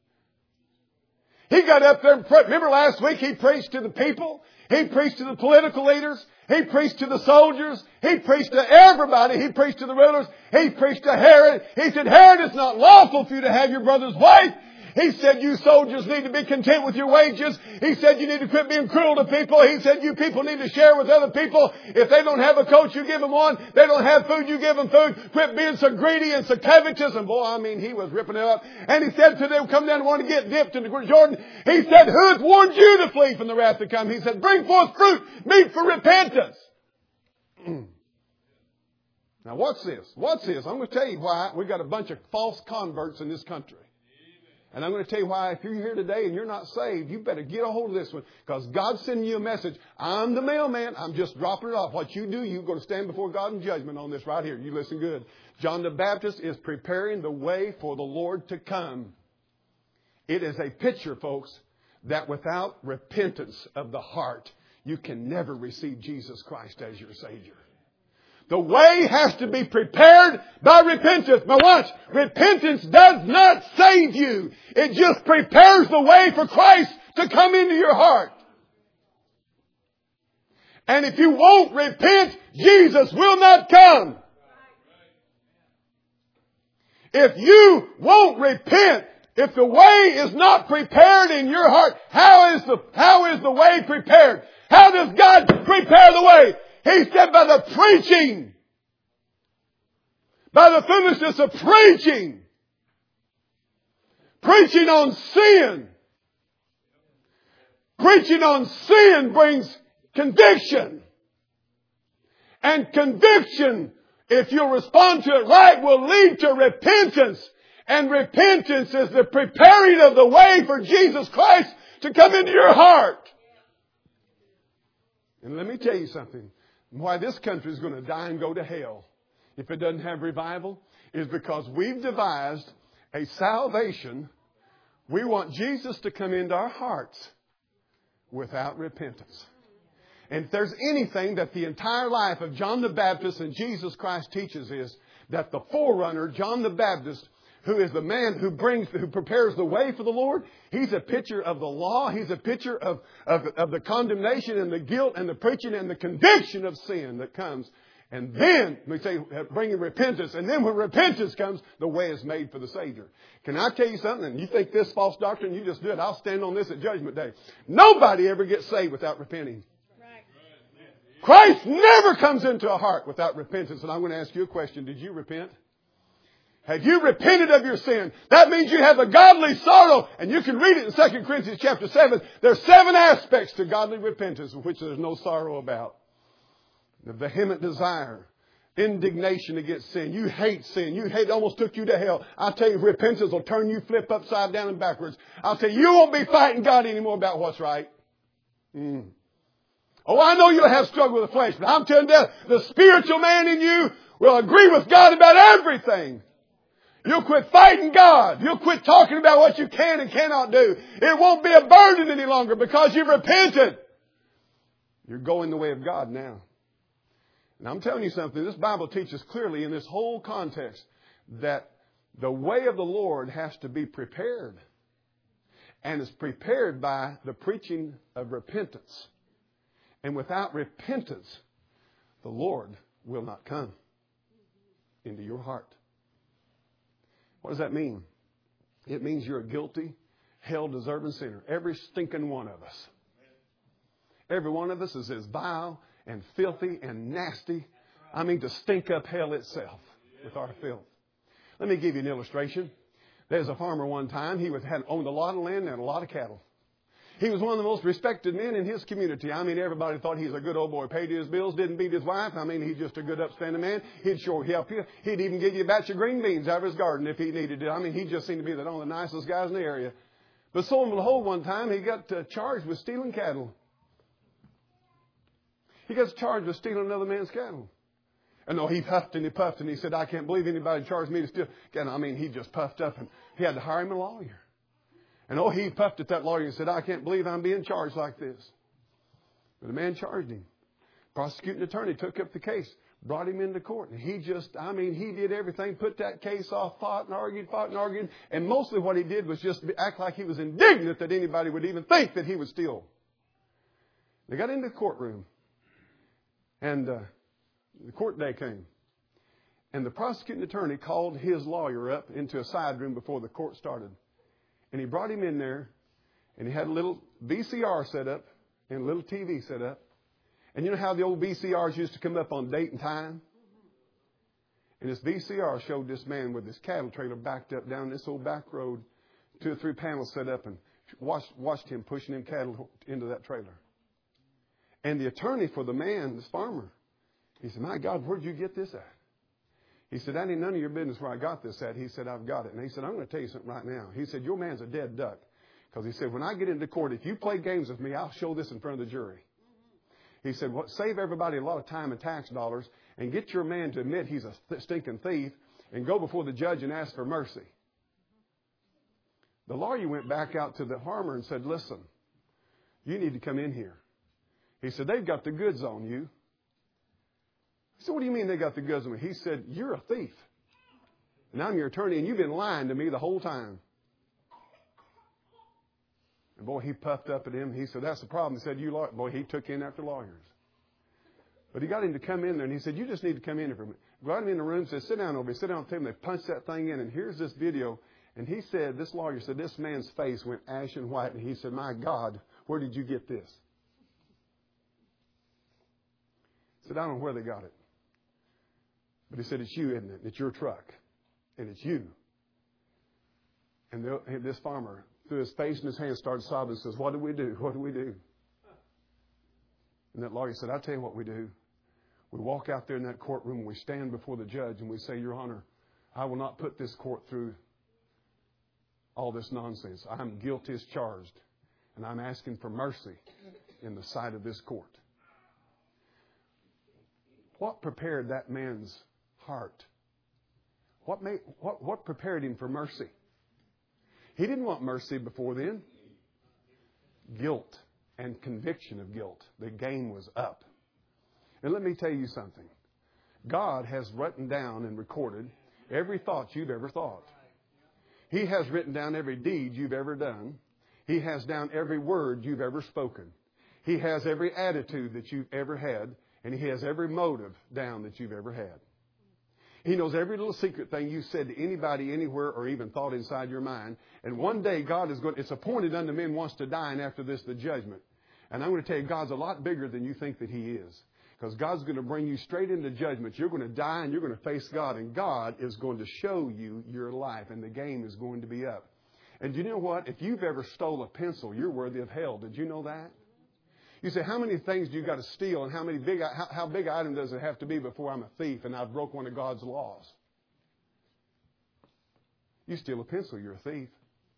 Speaker 1: He got up there and prayed. Remember last week he preached to the people. He preached to the political leaders. He preached to the soldiers. He preached to everybody. He preached to the rulers. He preached to Herod. He said, Herod, it's not lawful for you to have your brother's wife. He said you soldiers need to be content with your wages. He said you need to quit being cruel to people. He said you people need to share with other people. If they don't have a coat, you give them one. They don't have food, you give them food. Quit being so greedy and so covetous. And boy, I mean, he was ripping it up. And he said to them, come down and want to get dipped into Jordan. He said, who hath warned you to flee from the wrath to come? He said, bring forth fruit, meet for repentance. Now what's this? What's this? I'm going to tell you why we've got a bunch of false converts in this country. And I'm going to tell you why if you're here today and you're not saved, you better get a hold of this one. Because God's sending you a message. I'm the mailman. I'm just dropping it off. What you do, you're going to stand before God in judgment on this right here. You listen good. John the Baptist is preparing the way for the Lord to come. It is a picture, folks, that without repentance of the heart, you can never receive Jesus Christ as your Savior. The way has to be prepared by repentance. Now watch, repentance does not save you. It just prepares the way for Christ to come into your heart. And if you won't repent, Jesus will not come. If you won't repent, if the way is not prepared in your heart, how is the, how is the way prepared? How does God prepare the way? He said by the preaching, by the foolishness of preaching, preaching on sin. Preaching on sin brings conviction. And conviction, if you respond to it right, will lead to repentance. And repentance is the preparing of the way for Jesus Christ to come into your heart. And let me tell you something. Why this country is going to die and go to hell if it doesn't have revival is because we've devised a salvation. We want Jesus to come into our hearts without repentance. And if there's anything that the entire life of John the Baptist and Jesus Christ teaches is that the forerunner, John the Baptist, who is the man who brings, who prepares the way for the Lord. He's a picture of the law. He's a picture of, of, of the condemnation and the guilt and the preaching and the conviction of sin that comes. And then, we say, bringing repentance. And then when repentance comes, the way is made for the Savior. Can I tell you something? And you think this false doctrine, you just do it. I'll stand on this at Judgment Day. Nobody ever gets saved without repenting. Christ never comes into a heart without repentance. And I'm going to ask you a question. Did you repent? Have you repented of your sin? That means you have a godly sorrow. And you can read it in Second Corinthians chapter seven. There's seven aspects to godly repentance of which there's no sorrow about. The vehement desire, indignation against sin. You hate sin. You hate, it almost took you to hell. I'll tell you, repentance will turn you flip upside down and backwards. I'll tell you, you won't be fighting God anymore about what's right. Mm. Oh, I know you'll have struggle with the flesh, but I'm telling you, the spiritual man in you will agree with God about everything. You'll quit fighting God. You'll quit talking about what you can and cannot do. It won't be a burden any longer because you've repented. You're going the way of God now. And I'm telling you something. This Bible teaches clearly in this whole context that the way of the Lord has to be prepared. And it's prepared by the preaching of repentance. And without repentance, the Lord will not come into your heart. What does that mean? It means you're a guilty, hell-deserving sinner. Every stinking one of us. Every one of us is as vile and filthy and nasty. I mean, to stink up hell itself with our filth. Let me give you an illustration. There's a farmer one time. He was, had owned a lot of land and a lot of cattle. He was one of the most respected men in his community. I mean, everybody thought he was a good old boy. Paid his bills, didn't beat his wife. I mean, he's just a good, upstanding man. He'd sure help you. He'd even give you a batch of green beans out of his garden if he needed it. I mean, he just seemed to be one of the nicest guys in the area. But so and behold, one time, he got uh, charged with stealing cattle. He got charged with stealing another man's cattle. And no, he puffed and he puffed and he said, I can't believe anybody charged me to steal cattle. I mean, he just puffed up and he had to hire him a lawyer. And oh, he puffed at that lawyer and said, I can't believe I'm being charged like this. But the man charged him. Prosecuting attorney took up the case, brought him into court. And he just, I mean, he did everything, put that case off, fought and argued, fought and argued. And mostly what he did was just act like he was indignant that anybody would even think that he would steal. They got into the courtroom. And uh, the court day came. And the prosecuting attorney called his lawyer up into a side room before the court started. And he brought him in there, and he had a little V C R set up and a little T V set up. And you know how the old V C Rs used to come up on date and time? And this V C R showed this man with his cattle trailer backed up down this old back road, two or three panels set up, and watched, watched him pushing them cattle into that trailer. And the attorney for the man, this farmer, he said, my God, where'd you get this at? He said, that ain't none of your business where I got this at. He said, I've got it. And he said, I'm going to tell you something right now. He said, your man's a dead duck. Because he said, when I get into court, if you play games with me, I'll show this in front of the jury. He said, well, save everybody a lot of time and tax dollars and get your man to admit he's a th- stinking thief and go before the judge and ask for mercy. The lawyer went back out to the farmer and said, listen, you need to come in here. He said, they've got the goods on you. He said, what do you mean they got the goods on me? He said, you're a thief. And I'm your attorney, and you've been lying to me the whole time. And boy, he puffed up at him. He said, that's the problem. He said, you law-. Boy, he took in after lawyers. But he got him to come in there, and he said, you just need to come in here for a minute. Brought him in the room, said, sit down over here. Sit down at the table. They punched that thing in, and here's this video. And he said, this lawyer said, this man's face went ashen white. And he said, my God, where did you get this? He said, I don't know where they got it. But he said, it's you, isn't it? It's your truck. And it's you. And this farmer, threw his face in his hands, started sobbing and says, what do we do? What do we do? And that lawyer said, I'll tell you what we do. We walk out there in that courtroom and we stand before the judge and we say, Your Honor, I will not put this court through all this nonsense. I'm guilty as charged. And I'm asking for mercy in the sight of this court. What prepared that man's heart? What made, what, what prepared him for mercy? He didn't want mercy before then. Guilt and conviction of guilt. The game was up. And let me tell you something. God has written down and recorded every thought you've ever thought. He has written down every deed you've ever done. He has down every word you've ever spoken. He has every attitude that you've ever had. And He has every motive down that you've ever had. He knows every little secret thing you said to anybody, anywhere, or even thought inside your mind. And one day God is going, it's appointed unto men once to die, and after this the judgment. And I'm going to tell you, God's a lot bigger than you think that He is. Because God's going to bring you straight into judgment. You're going to die and you're going to face God. And God is going to show you your life. And the game is going to be up. And you know what? If you've ever stole a pencil, you're worthy of hell. Did you know that? You say, how many things do you got to steal, and how many big how, how big item does it have to be before I'm a thief and I've broke one of God's laws? You steal a pencil, you're a thief.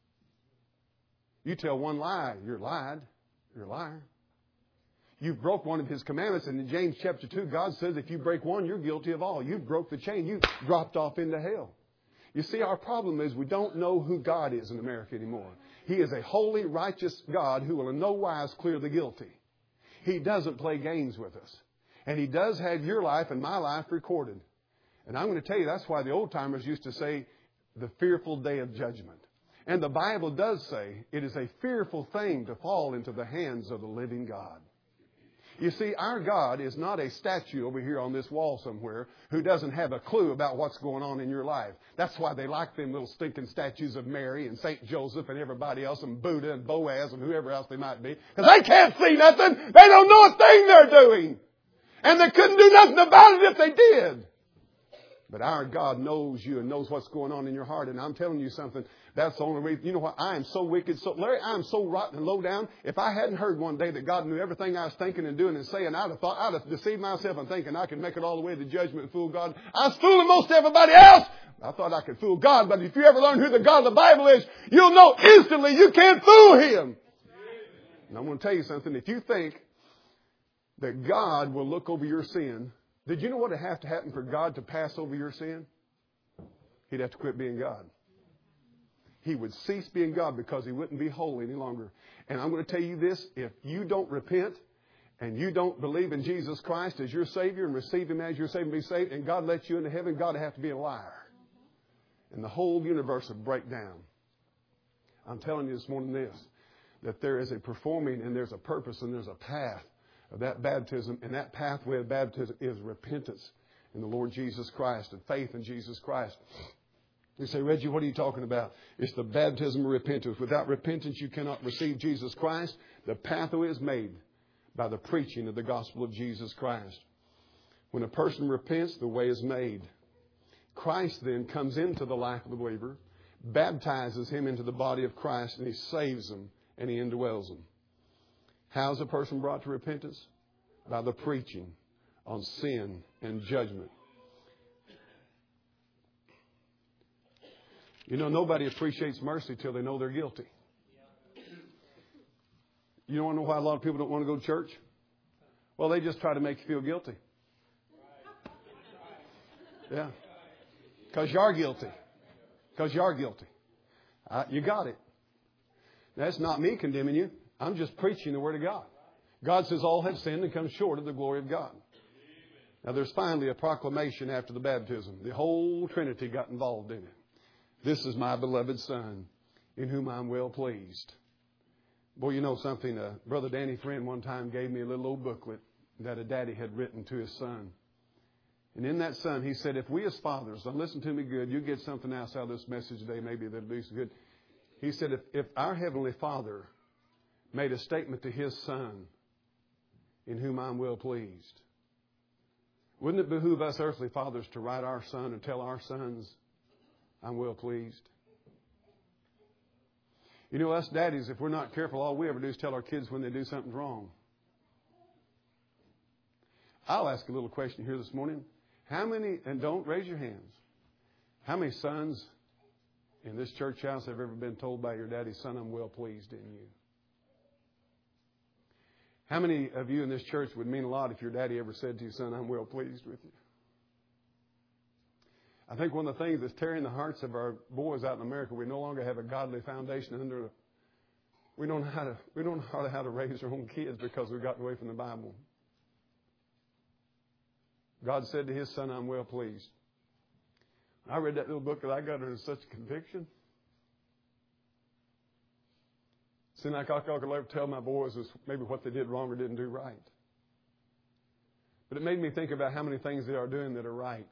Speaker 1: You tell one lie, you're lied, you're a liar. You broke one of His commandments, and in James chapter two, God says if you break one, you're guilty of all. You broke the chain, you dropped off into hell. You see, our problem is we don't know who God is in America anymore. He is a holy, righteous God who will in no wise clear the guilty. He doesn't play games with us. And He does have your life and my life recorded. And I'm going to tell you, that's why the old timers used to say, the fearful day of judgment. And the Bible does say it is a fearful thing to fall into the hands of the living God. You see, our God is not a statue over here on this wall somewhere who doesn't have a clue about what's going on in your life. That's why they like them little stinking statues of Mary and Saint Joseph and everybody else and Buddha and Boaz and whoever else they might be. Because they can't see nothing. They don't know a thing they're doing. And they couldn't do nothing about it if they did. But our God knows you and knows what's going on in your heart. And I'm telling you something. That's the only reason. You know what? I am so wicked. So, Larry, I am so rotten and low down. If I hadn't heard one day that God knew everything I was thinking and doing and saying, I'd have thought, I'd have deceived myself and thinking I could make it all the way to judgment and fool God. I was fooling most everybody else. I thought I could fool God. But if you ever learn who the God of the Bible is, you'll know instantly you can't fool Him. And I'm going to tell you something. If you think that God will look over your sin, did you know what would have to happen for God to pass over your sin? He'd have to quit being God. He would cease being God because He wouldn't be holy any longer. And I'm going to tell you this, if you don't repent and you don't believe in Jesus Christ as your Savior and receive Him as your Savior and be saved, and God lets you into heaven, God would have to be a liar. And the whole universe would break down. I'm telling you this morning this, that there is a performing and there's a purpose and there's a path of that baptism, and that pathway of baptism is repentance in the Lord Jesus Christ and faith in Jesus Christ. You say, Reggie, what are you talking about? It's the baptism of repentance. Without repentance, you cannot receive Jesus Christ. The pathway is made by the preaching of the gospel of Jesus Christ. When a person repents, the way is made. Christ then comes into the life of the believer, baptizes him into the body of Christ, and He saves him and He indwells him. How is a person brought to repentance? By the preaching on sin and judgment. You know, nobody appreciates mercy till they know they're guilty. You don't want to know why a lot of people don't want to go to church? Well, they just try to make you feel guilty. Yeah. Because you are guilty. Because you are guilty. Uh, you got it. That's not me condemning you. I'm just preaching the Word of God. God says all have sinned and come short of the glory of God. Now there's finally a proclamation after the baptism. The whole Trinity got involved in it. This is my beloved Son, in whom I'm well pleased. Boy, you know something? Uh, Brother Danny Friend one time gave me a little old booklet that a daddy had written to his son. And in that son, he said, if we as fathers, now listen to me good, you get something else out of this message today, maybe that'll do some good. He said, if, if our Heavenly Father made a statement to His Son, in whom I'm well pleased, wouldn't it behoove us earthly fathers to write our son and tell our sons, I'm well pleased? You know, us daddies, if we're not careful, all we ever do is tell our kids when they do something wrong. I'll ask a little question here this morning. How many, and don't raise your hands, how many sons in this church house have ever been told by your daddy, son, I'm well pleased in you? How many of you in this church would mean a lot if your daddy ever said to you, son, I'm well pleased with you? I think one of the things that's tearing the hearts of our boys out in America, we no longer have a godly foundation under the, we don't know how to, we don't know how to raise our own kids because we've gotten away from the Bible. God said to His Son, I'm well pleased. I read that little book that I got under such conviction. Seemed like all I could ever tell my boys was maybe what they did wrong or didn't do right. But it made me think about how many things they are doing that are right.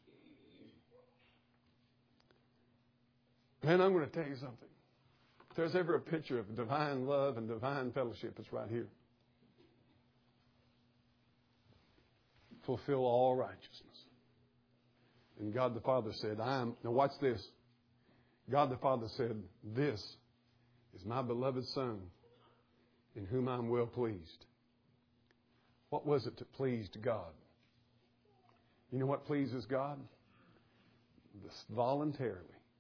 Speaker 1: Man, I'm going to tell you something. If there's ever a picture of divine love and divine fellowship, it's right here. Fulfill all righteousness. And God the Father said, I am, now watch this. God the Father said, this is my beloved Son, in whom I'm well pleased. What was it that pleased God? You know what pleases God? This voluntarily,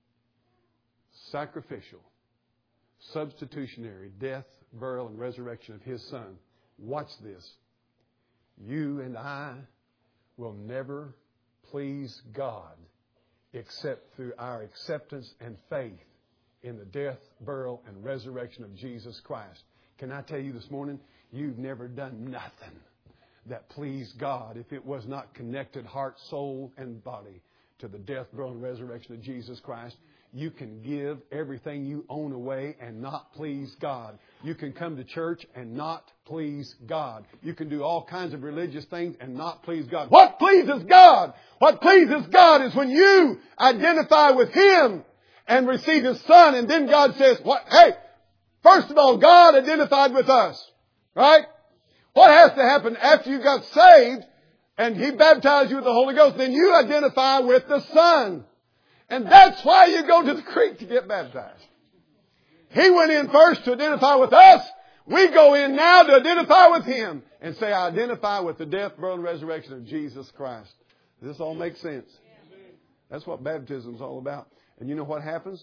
Speaker 1: sacrificial, substitutionary death, burial, and resurrection of His Son. Watch this. You and I will never please God except through our acceptance and faith in the death, burial, and resurrection of Jesus Christ. Can I tell you this morning, you've never done nothing that pleased God if it was not connected heart, soul, and body to the death, burial, and resurrection of Jesus Christ. You can give everything you own away and not please God. You can come to church and not please God. You can do all kinds of religious things and not please God. What pleases God? What pleases God is when you identify with Him and receive His Son. And then God says, "What? Hey, first of all, God identified with us. Right? What has to happen after you got saved and He baptized you with the Holy Ghost? Then you identify with the Son. And that's why you go to the creek to get baptized. He went in first to identify with us. We go in now to identify with Him and say, I identify with the death, burial, and resurrection of Jesus Christ. Does this all make sense? That's what baptism is all about. And you know what happens?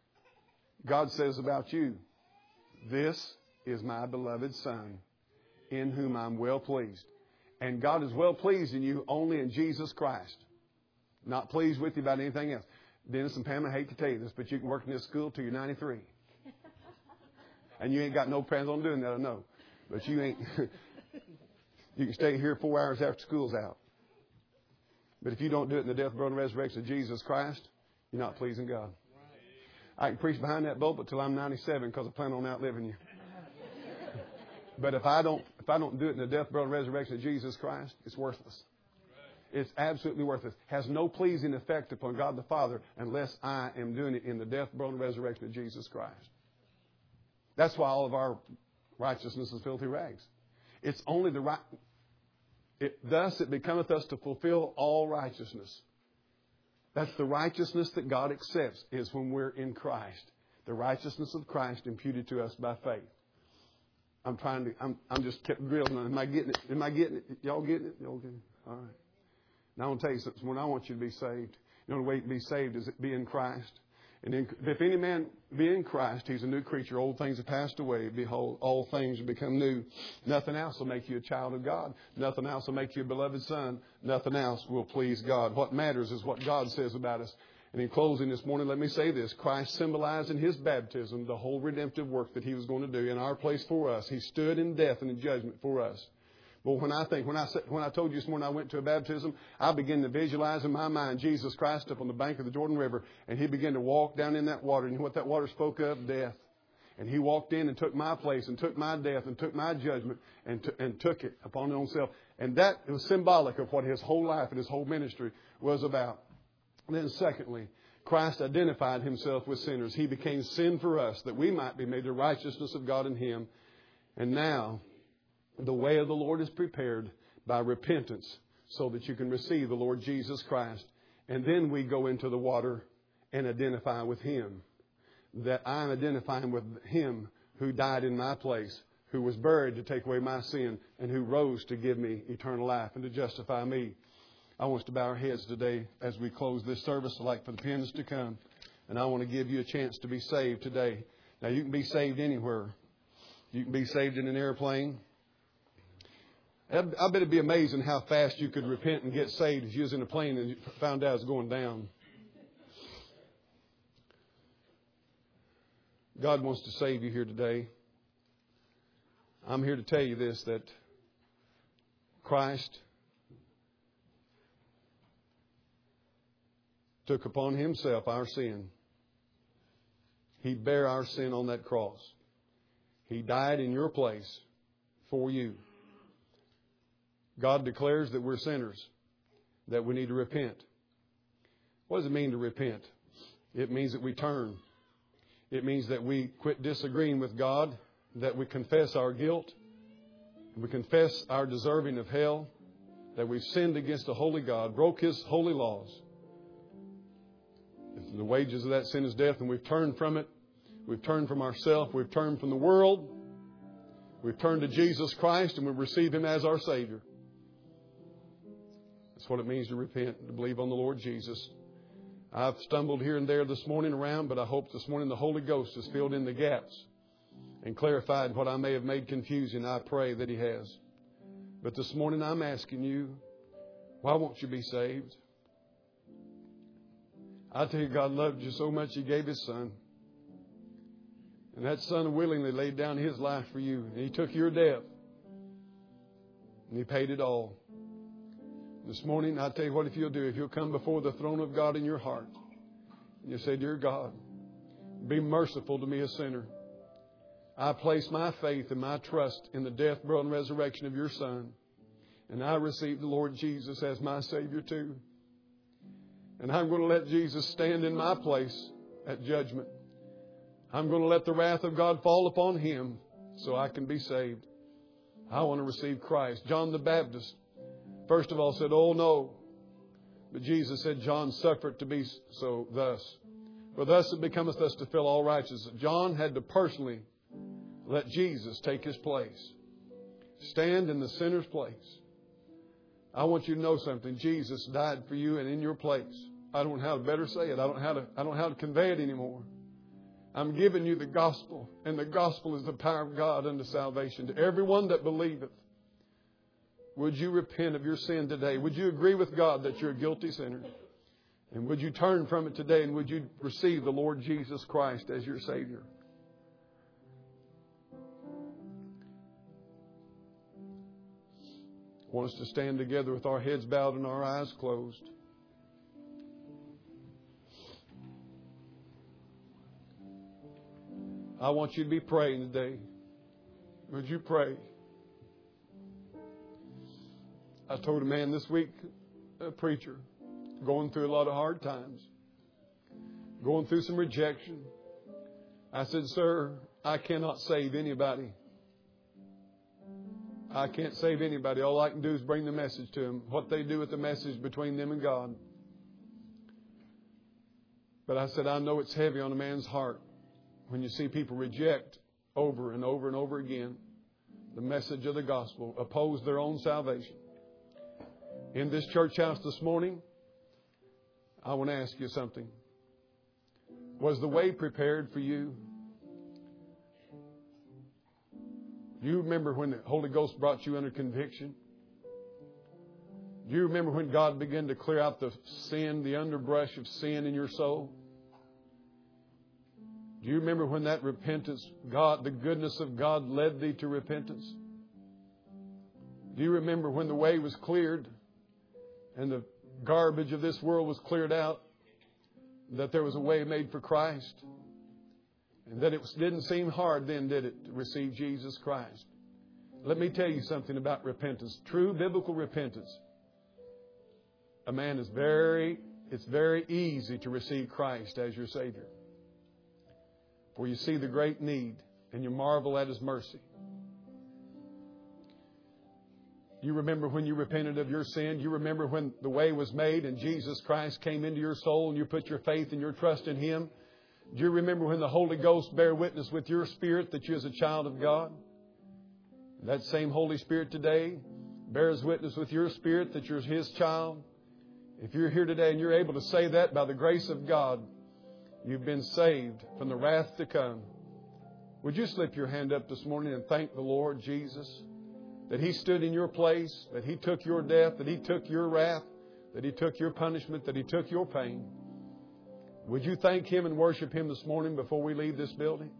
Speaker 1: God says about you, this is my beloved Son, in whom I'm well pleased. And God is well pleased in you only in Jesus Christ. Not pleased with you about anything else. Dennis and Pam, I hate to tell you this, but you can work in this school till you're ninety-three. And you ain't got no plans on doing that, I know. But you ain't. You can stay here four hours after school's out. But if you don't do it in the death, burial, and resurrection of Jesus Christ, you're not pleasing God. I can preach behind that pulpit till I'm ninety-seven because I plan on outliving you. But if I don't, if I don't do it in the death, burial, and resurrection of Jesus Christ, it's worthless. It's absolutely worthless. Has no pleasing effect upon God the Father unless I am doing it in the death, burial, and resurrection of Jesus Christ. That's why all of our righteousness is filthy rags. It's only the right. It, thus it becometh us to fulfill all righteousness. That's the righteousness that God accepts is when we're in Christ. The righteousness of Christ imputed to us by faith. I'm trying to, I'm, I'm just kept grilling. Am I getting it? Am I getting it? Y'all getting it? Y'all getting it? All right. Now I want to tell you something. When I want you to be saved, the only way to be saved is be in Christ. And in, if any man be in Christ, he's a new creature. Old things have passed away. Behold, all things have become new. Nothing else will make you a child of God. Nothing else will make you a beloved son. Nothing else will please God. What matters is what God says about us. And in closing this morning, let me say this. Christ symbolized in His baptism the whole redemptive work that He was going to do in our place for us. He stood in death and in judgment for us. But when I think, when I when I told you this morning I went to a baptism, I began to visualize in my mind Jesus Christ up on the bank of the Jordan River. And He began to walk down in that water. And you know what that water spoke of? Death. And He walked in and took my place and took my death and took my judgment and, t- and took it upon His own self. And that was symbolic of what His whole life and His whole ministry was about. And then secondly, Christ identified Himself with sinners. He became sin for us that we might be made the righteousness of God in Him. And now the way of the Lord is prepared by repentance so that you can receive the Lord Jesus Christ. And then we go into the water and identify with Him. That I'm identifying with Him who died in my place, who was buried to take away my sin, and who rose to give me eternal life and to justify me. I want us to bow our heads today as we close this service. I'd like for the pianists to come. And I want to give you a chance to be saved today. Now, you can be saved anywhere. You can be saved in an airplane. I bet it'd be amazing how fast you could repent and get saved if you was in a plane and you found out it was going down. God wants to save you here today. I'm here to tell you this, that Christ took upon Himself our sin. He bare our sin on that cross. He died in your place for you. God declares that we're sinners, that we need to repent. What does it mean to repent? It means that we turn. It means that we quit disagreeing with God, that we confess our guilt, we confess our deserving of hell, that we've sinned against a holy God, broke His holy laws. If the wages of that sin is death, and we've turned from it, we've turned from ourselves, we've turned from the world, we've turned to Jesus Christ, and we receive Him as our Savior. That's what it means to repent, to believe on the Lord Jesus. I've stumbled here and there this morning around, but I hope this morning the Holy Ghost has filled in the gaps and clarified what I may have made confusing. I pray that He has. But this morning I'm asking you, why won't you be saved? I tell you, God loved you so much He gave His Son. And that Son willingly laid down His life for you. And He took your death. And He paid it all. This morning, I tell you what, if you'll do, if you'll come before the throne of God in your heart, and you say, Dear God, be merciful to me, a sinner. I place my faith and my trust in the death, burial, and resurrection of your Son. And I receive the Lord Jesus as my Savior too. And I'm going to let Jesus stand in my place at judgment. I'm going to let the wrath of God fall upon Him so I can be saved. I want to receive Christ. John the Baptist, first of all, said, Oh, no. But Jesus said, John suffered to be so thus. For thus it becometh us to fill all righteousness. John had to personally let Jesus take his place. Stand in the sinner's place. I want you to know something. Jesus died for you and in your place. I don't know how to better say it. I don't know how to, I don't know how to convey it anymore. I'm giving you the gospel. And the gospel is the power of God unto salvation to everyone that believeth. Would you repent of your sin today? Would you agree with God that you're a guilty sinner? And would you turn from it today? And would you receive the Lord Jesus Christ as your Savior? I want us to stand together with our heads bowed and our eyes closed. I want you to be praying today. Would you pray? I told a man this week, a preacher going through a lot of hard times, going through some rejection. I said, sir, I cannot save anybody. I can't save anybody. All I can do is bring the message to them. What they do with the message between them and God. But I said, I know it's heavy on a man's heart when you see people reject over and over and over again the message of the gospel, oppose their own salvation. In this church house this morning, I want to ask you something. Was the way prepared for you? Do you remember when the Holy Ghost brought you under conviction? Do you remember when God began to clear out the sin, the underbrush of sin in your soul? Do you remember when that repentance, God, the goodness of God led thee to repentance? Do you remember when the way was cleared and the garbage of this world was cleared out, that there was a way made for Christ? And that it didn't seem hard then, did it, to receive Jesus Christ? Let me tell you something about repentance. True biblical repentance. A man is very, it's very easy to receive Christ as your Savior. For you see the great need and you marvel at His mercy. You remember when you repented of your sin. You remember when the way was made and Jesus Christ came into your soul and you put your faith and your trust in Him. Do you remember when the Holy Ghost bare witness with your spirit that you as a child of God? That same Holy Spirit today bears witness with your spirit that you're His child. If you're here today and you're able to say that by the grace of God, you've been saved from the wrath to come. Would you slip your hand up this morning and thank the Lord Jesus that He stood in your place, that He took your death, that He took your wrath, that He took your punishment, that He took your pain. Would you thank Him and worship Him this morning before we leave this building?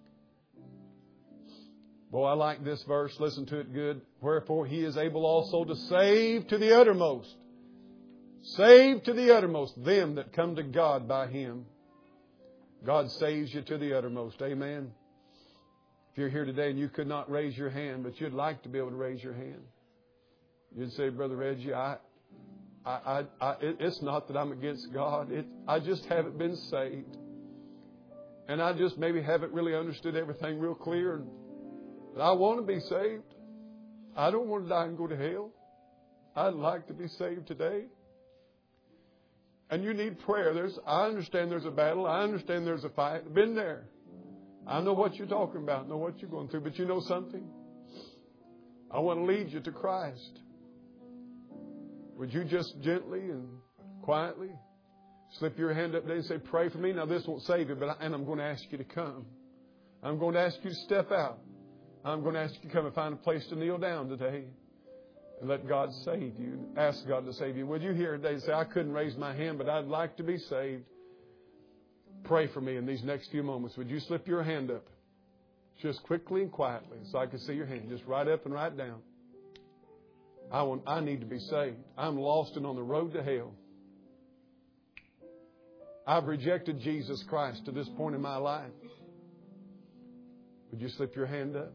Speaker 1: Boy, I like this verse. Listen to it good. Wherefore He is able also to save to the uttermost. Save to the uttermost them that come to God by Him. God saves you to the uttermost. Amen. If you're here today and you could not raise your hand, but you'd like to be able to raise your hand, you'd say, Brother Reggie, I... I, I, I, it's not that I'm against God. It, I just haven't been saved. And I just maybe haven't really understood everything real clear. But I want to be saved. I don't want to die and go to hell. I'd like to be saved today. And you need prayer. There's, I understand there's a battle. I understand there's a fight. I've been there. I know what you're talking about. I know what you're going through. But you know something? I want to lead you to Christ. Would you just gently and quietly slip your hand up there and say, pray for me? Now, this won't save you, but I, and I'm going to ask you to come. I'm going to ask you to step out. I'm going to ask you to come and find a place to kneel down today and let God save you. Ask God to save you. Would you here today say, I couldn't raise my hand, but I'd like to be saved? Pray for me in these next few moments. Would you slip your hand up just quickly and quietly so I can see your hand? Just right up and right down. I want, I need to be saved. I'm lost and on the road to hell. I've rejected Jesus Christ to this point in my life. Would you slip your hand up?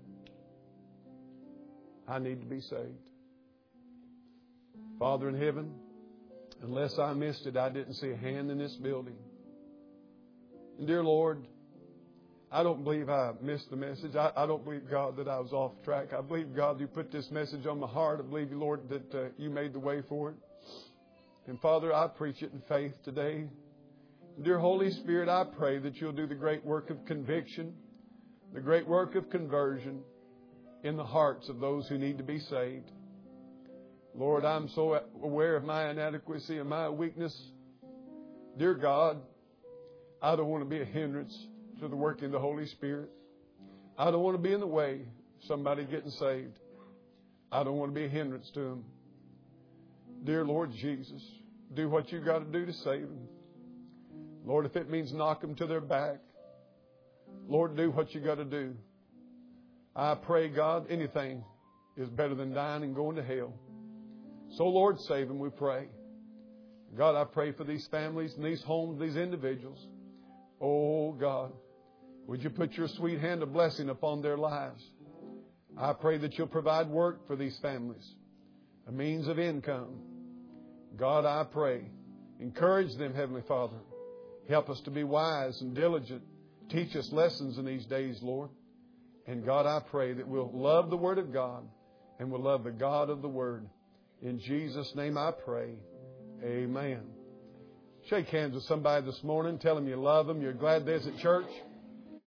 Speaker 1: I need to be saved. Father in heaven, unless I missed it, I didn't see a hand in this building. And dear Lord, I don't believe I missed the message. I, I don't believe, God, that I was off track. I believe, God, you put this message on my heart. I believe, Lord, that uh, you made the way for it. And Father, I preach it in faith today. Dear Holy Spirit, I pray that you'll do the great work of conviction, the great work of conversion in the hearts of those who need to be saved. Lord, I'm so aware of my inadequacy and my weakness. Dear God, I don't want to be a hindrance to the working of the Holy Spirit. I don't want to be in the way of somebody getting saved. I don't want to be a hindrance to them. Dear Lord Jesus, do what you got to do to save them. Lord, if it means knock them to their back, Lord, do what you got to do. I pray, God, anything is better than dying and going to hell. So, Lord, save them, we pray. God, I pray for these families and these homes, these individuals. Oh, God, would you put your sweet hand of blessing upon their lives? I pray that you'll provide work for these families, a means of income. God, I pray, encourage them, Heavenly Father. Help us to be wise and diligent. Teach us lessons in these days, Lord. And God, I pray that we'll love the Word of God and we'll love the God of the Word. In Jesus' name I pray. Amen. Shake hands with somebody this morning. Tell them you love them. You're glad they're at church.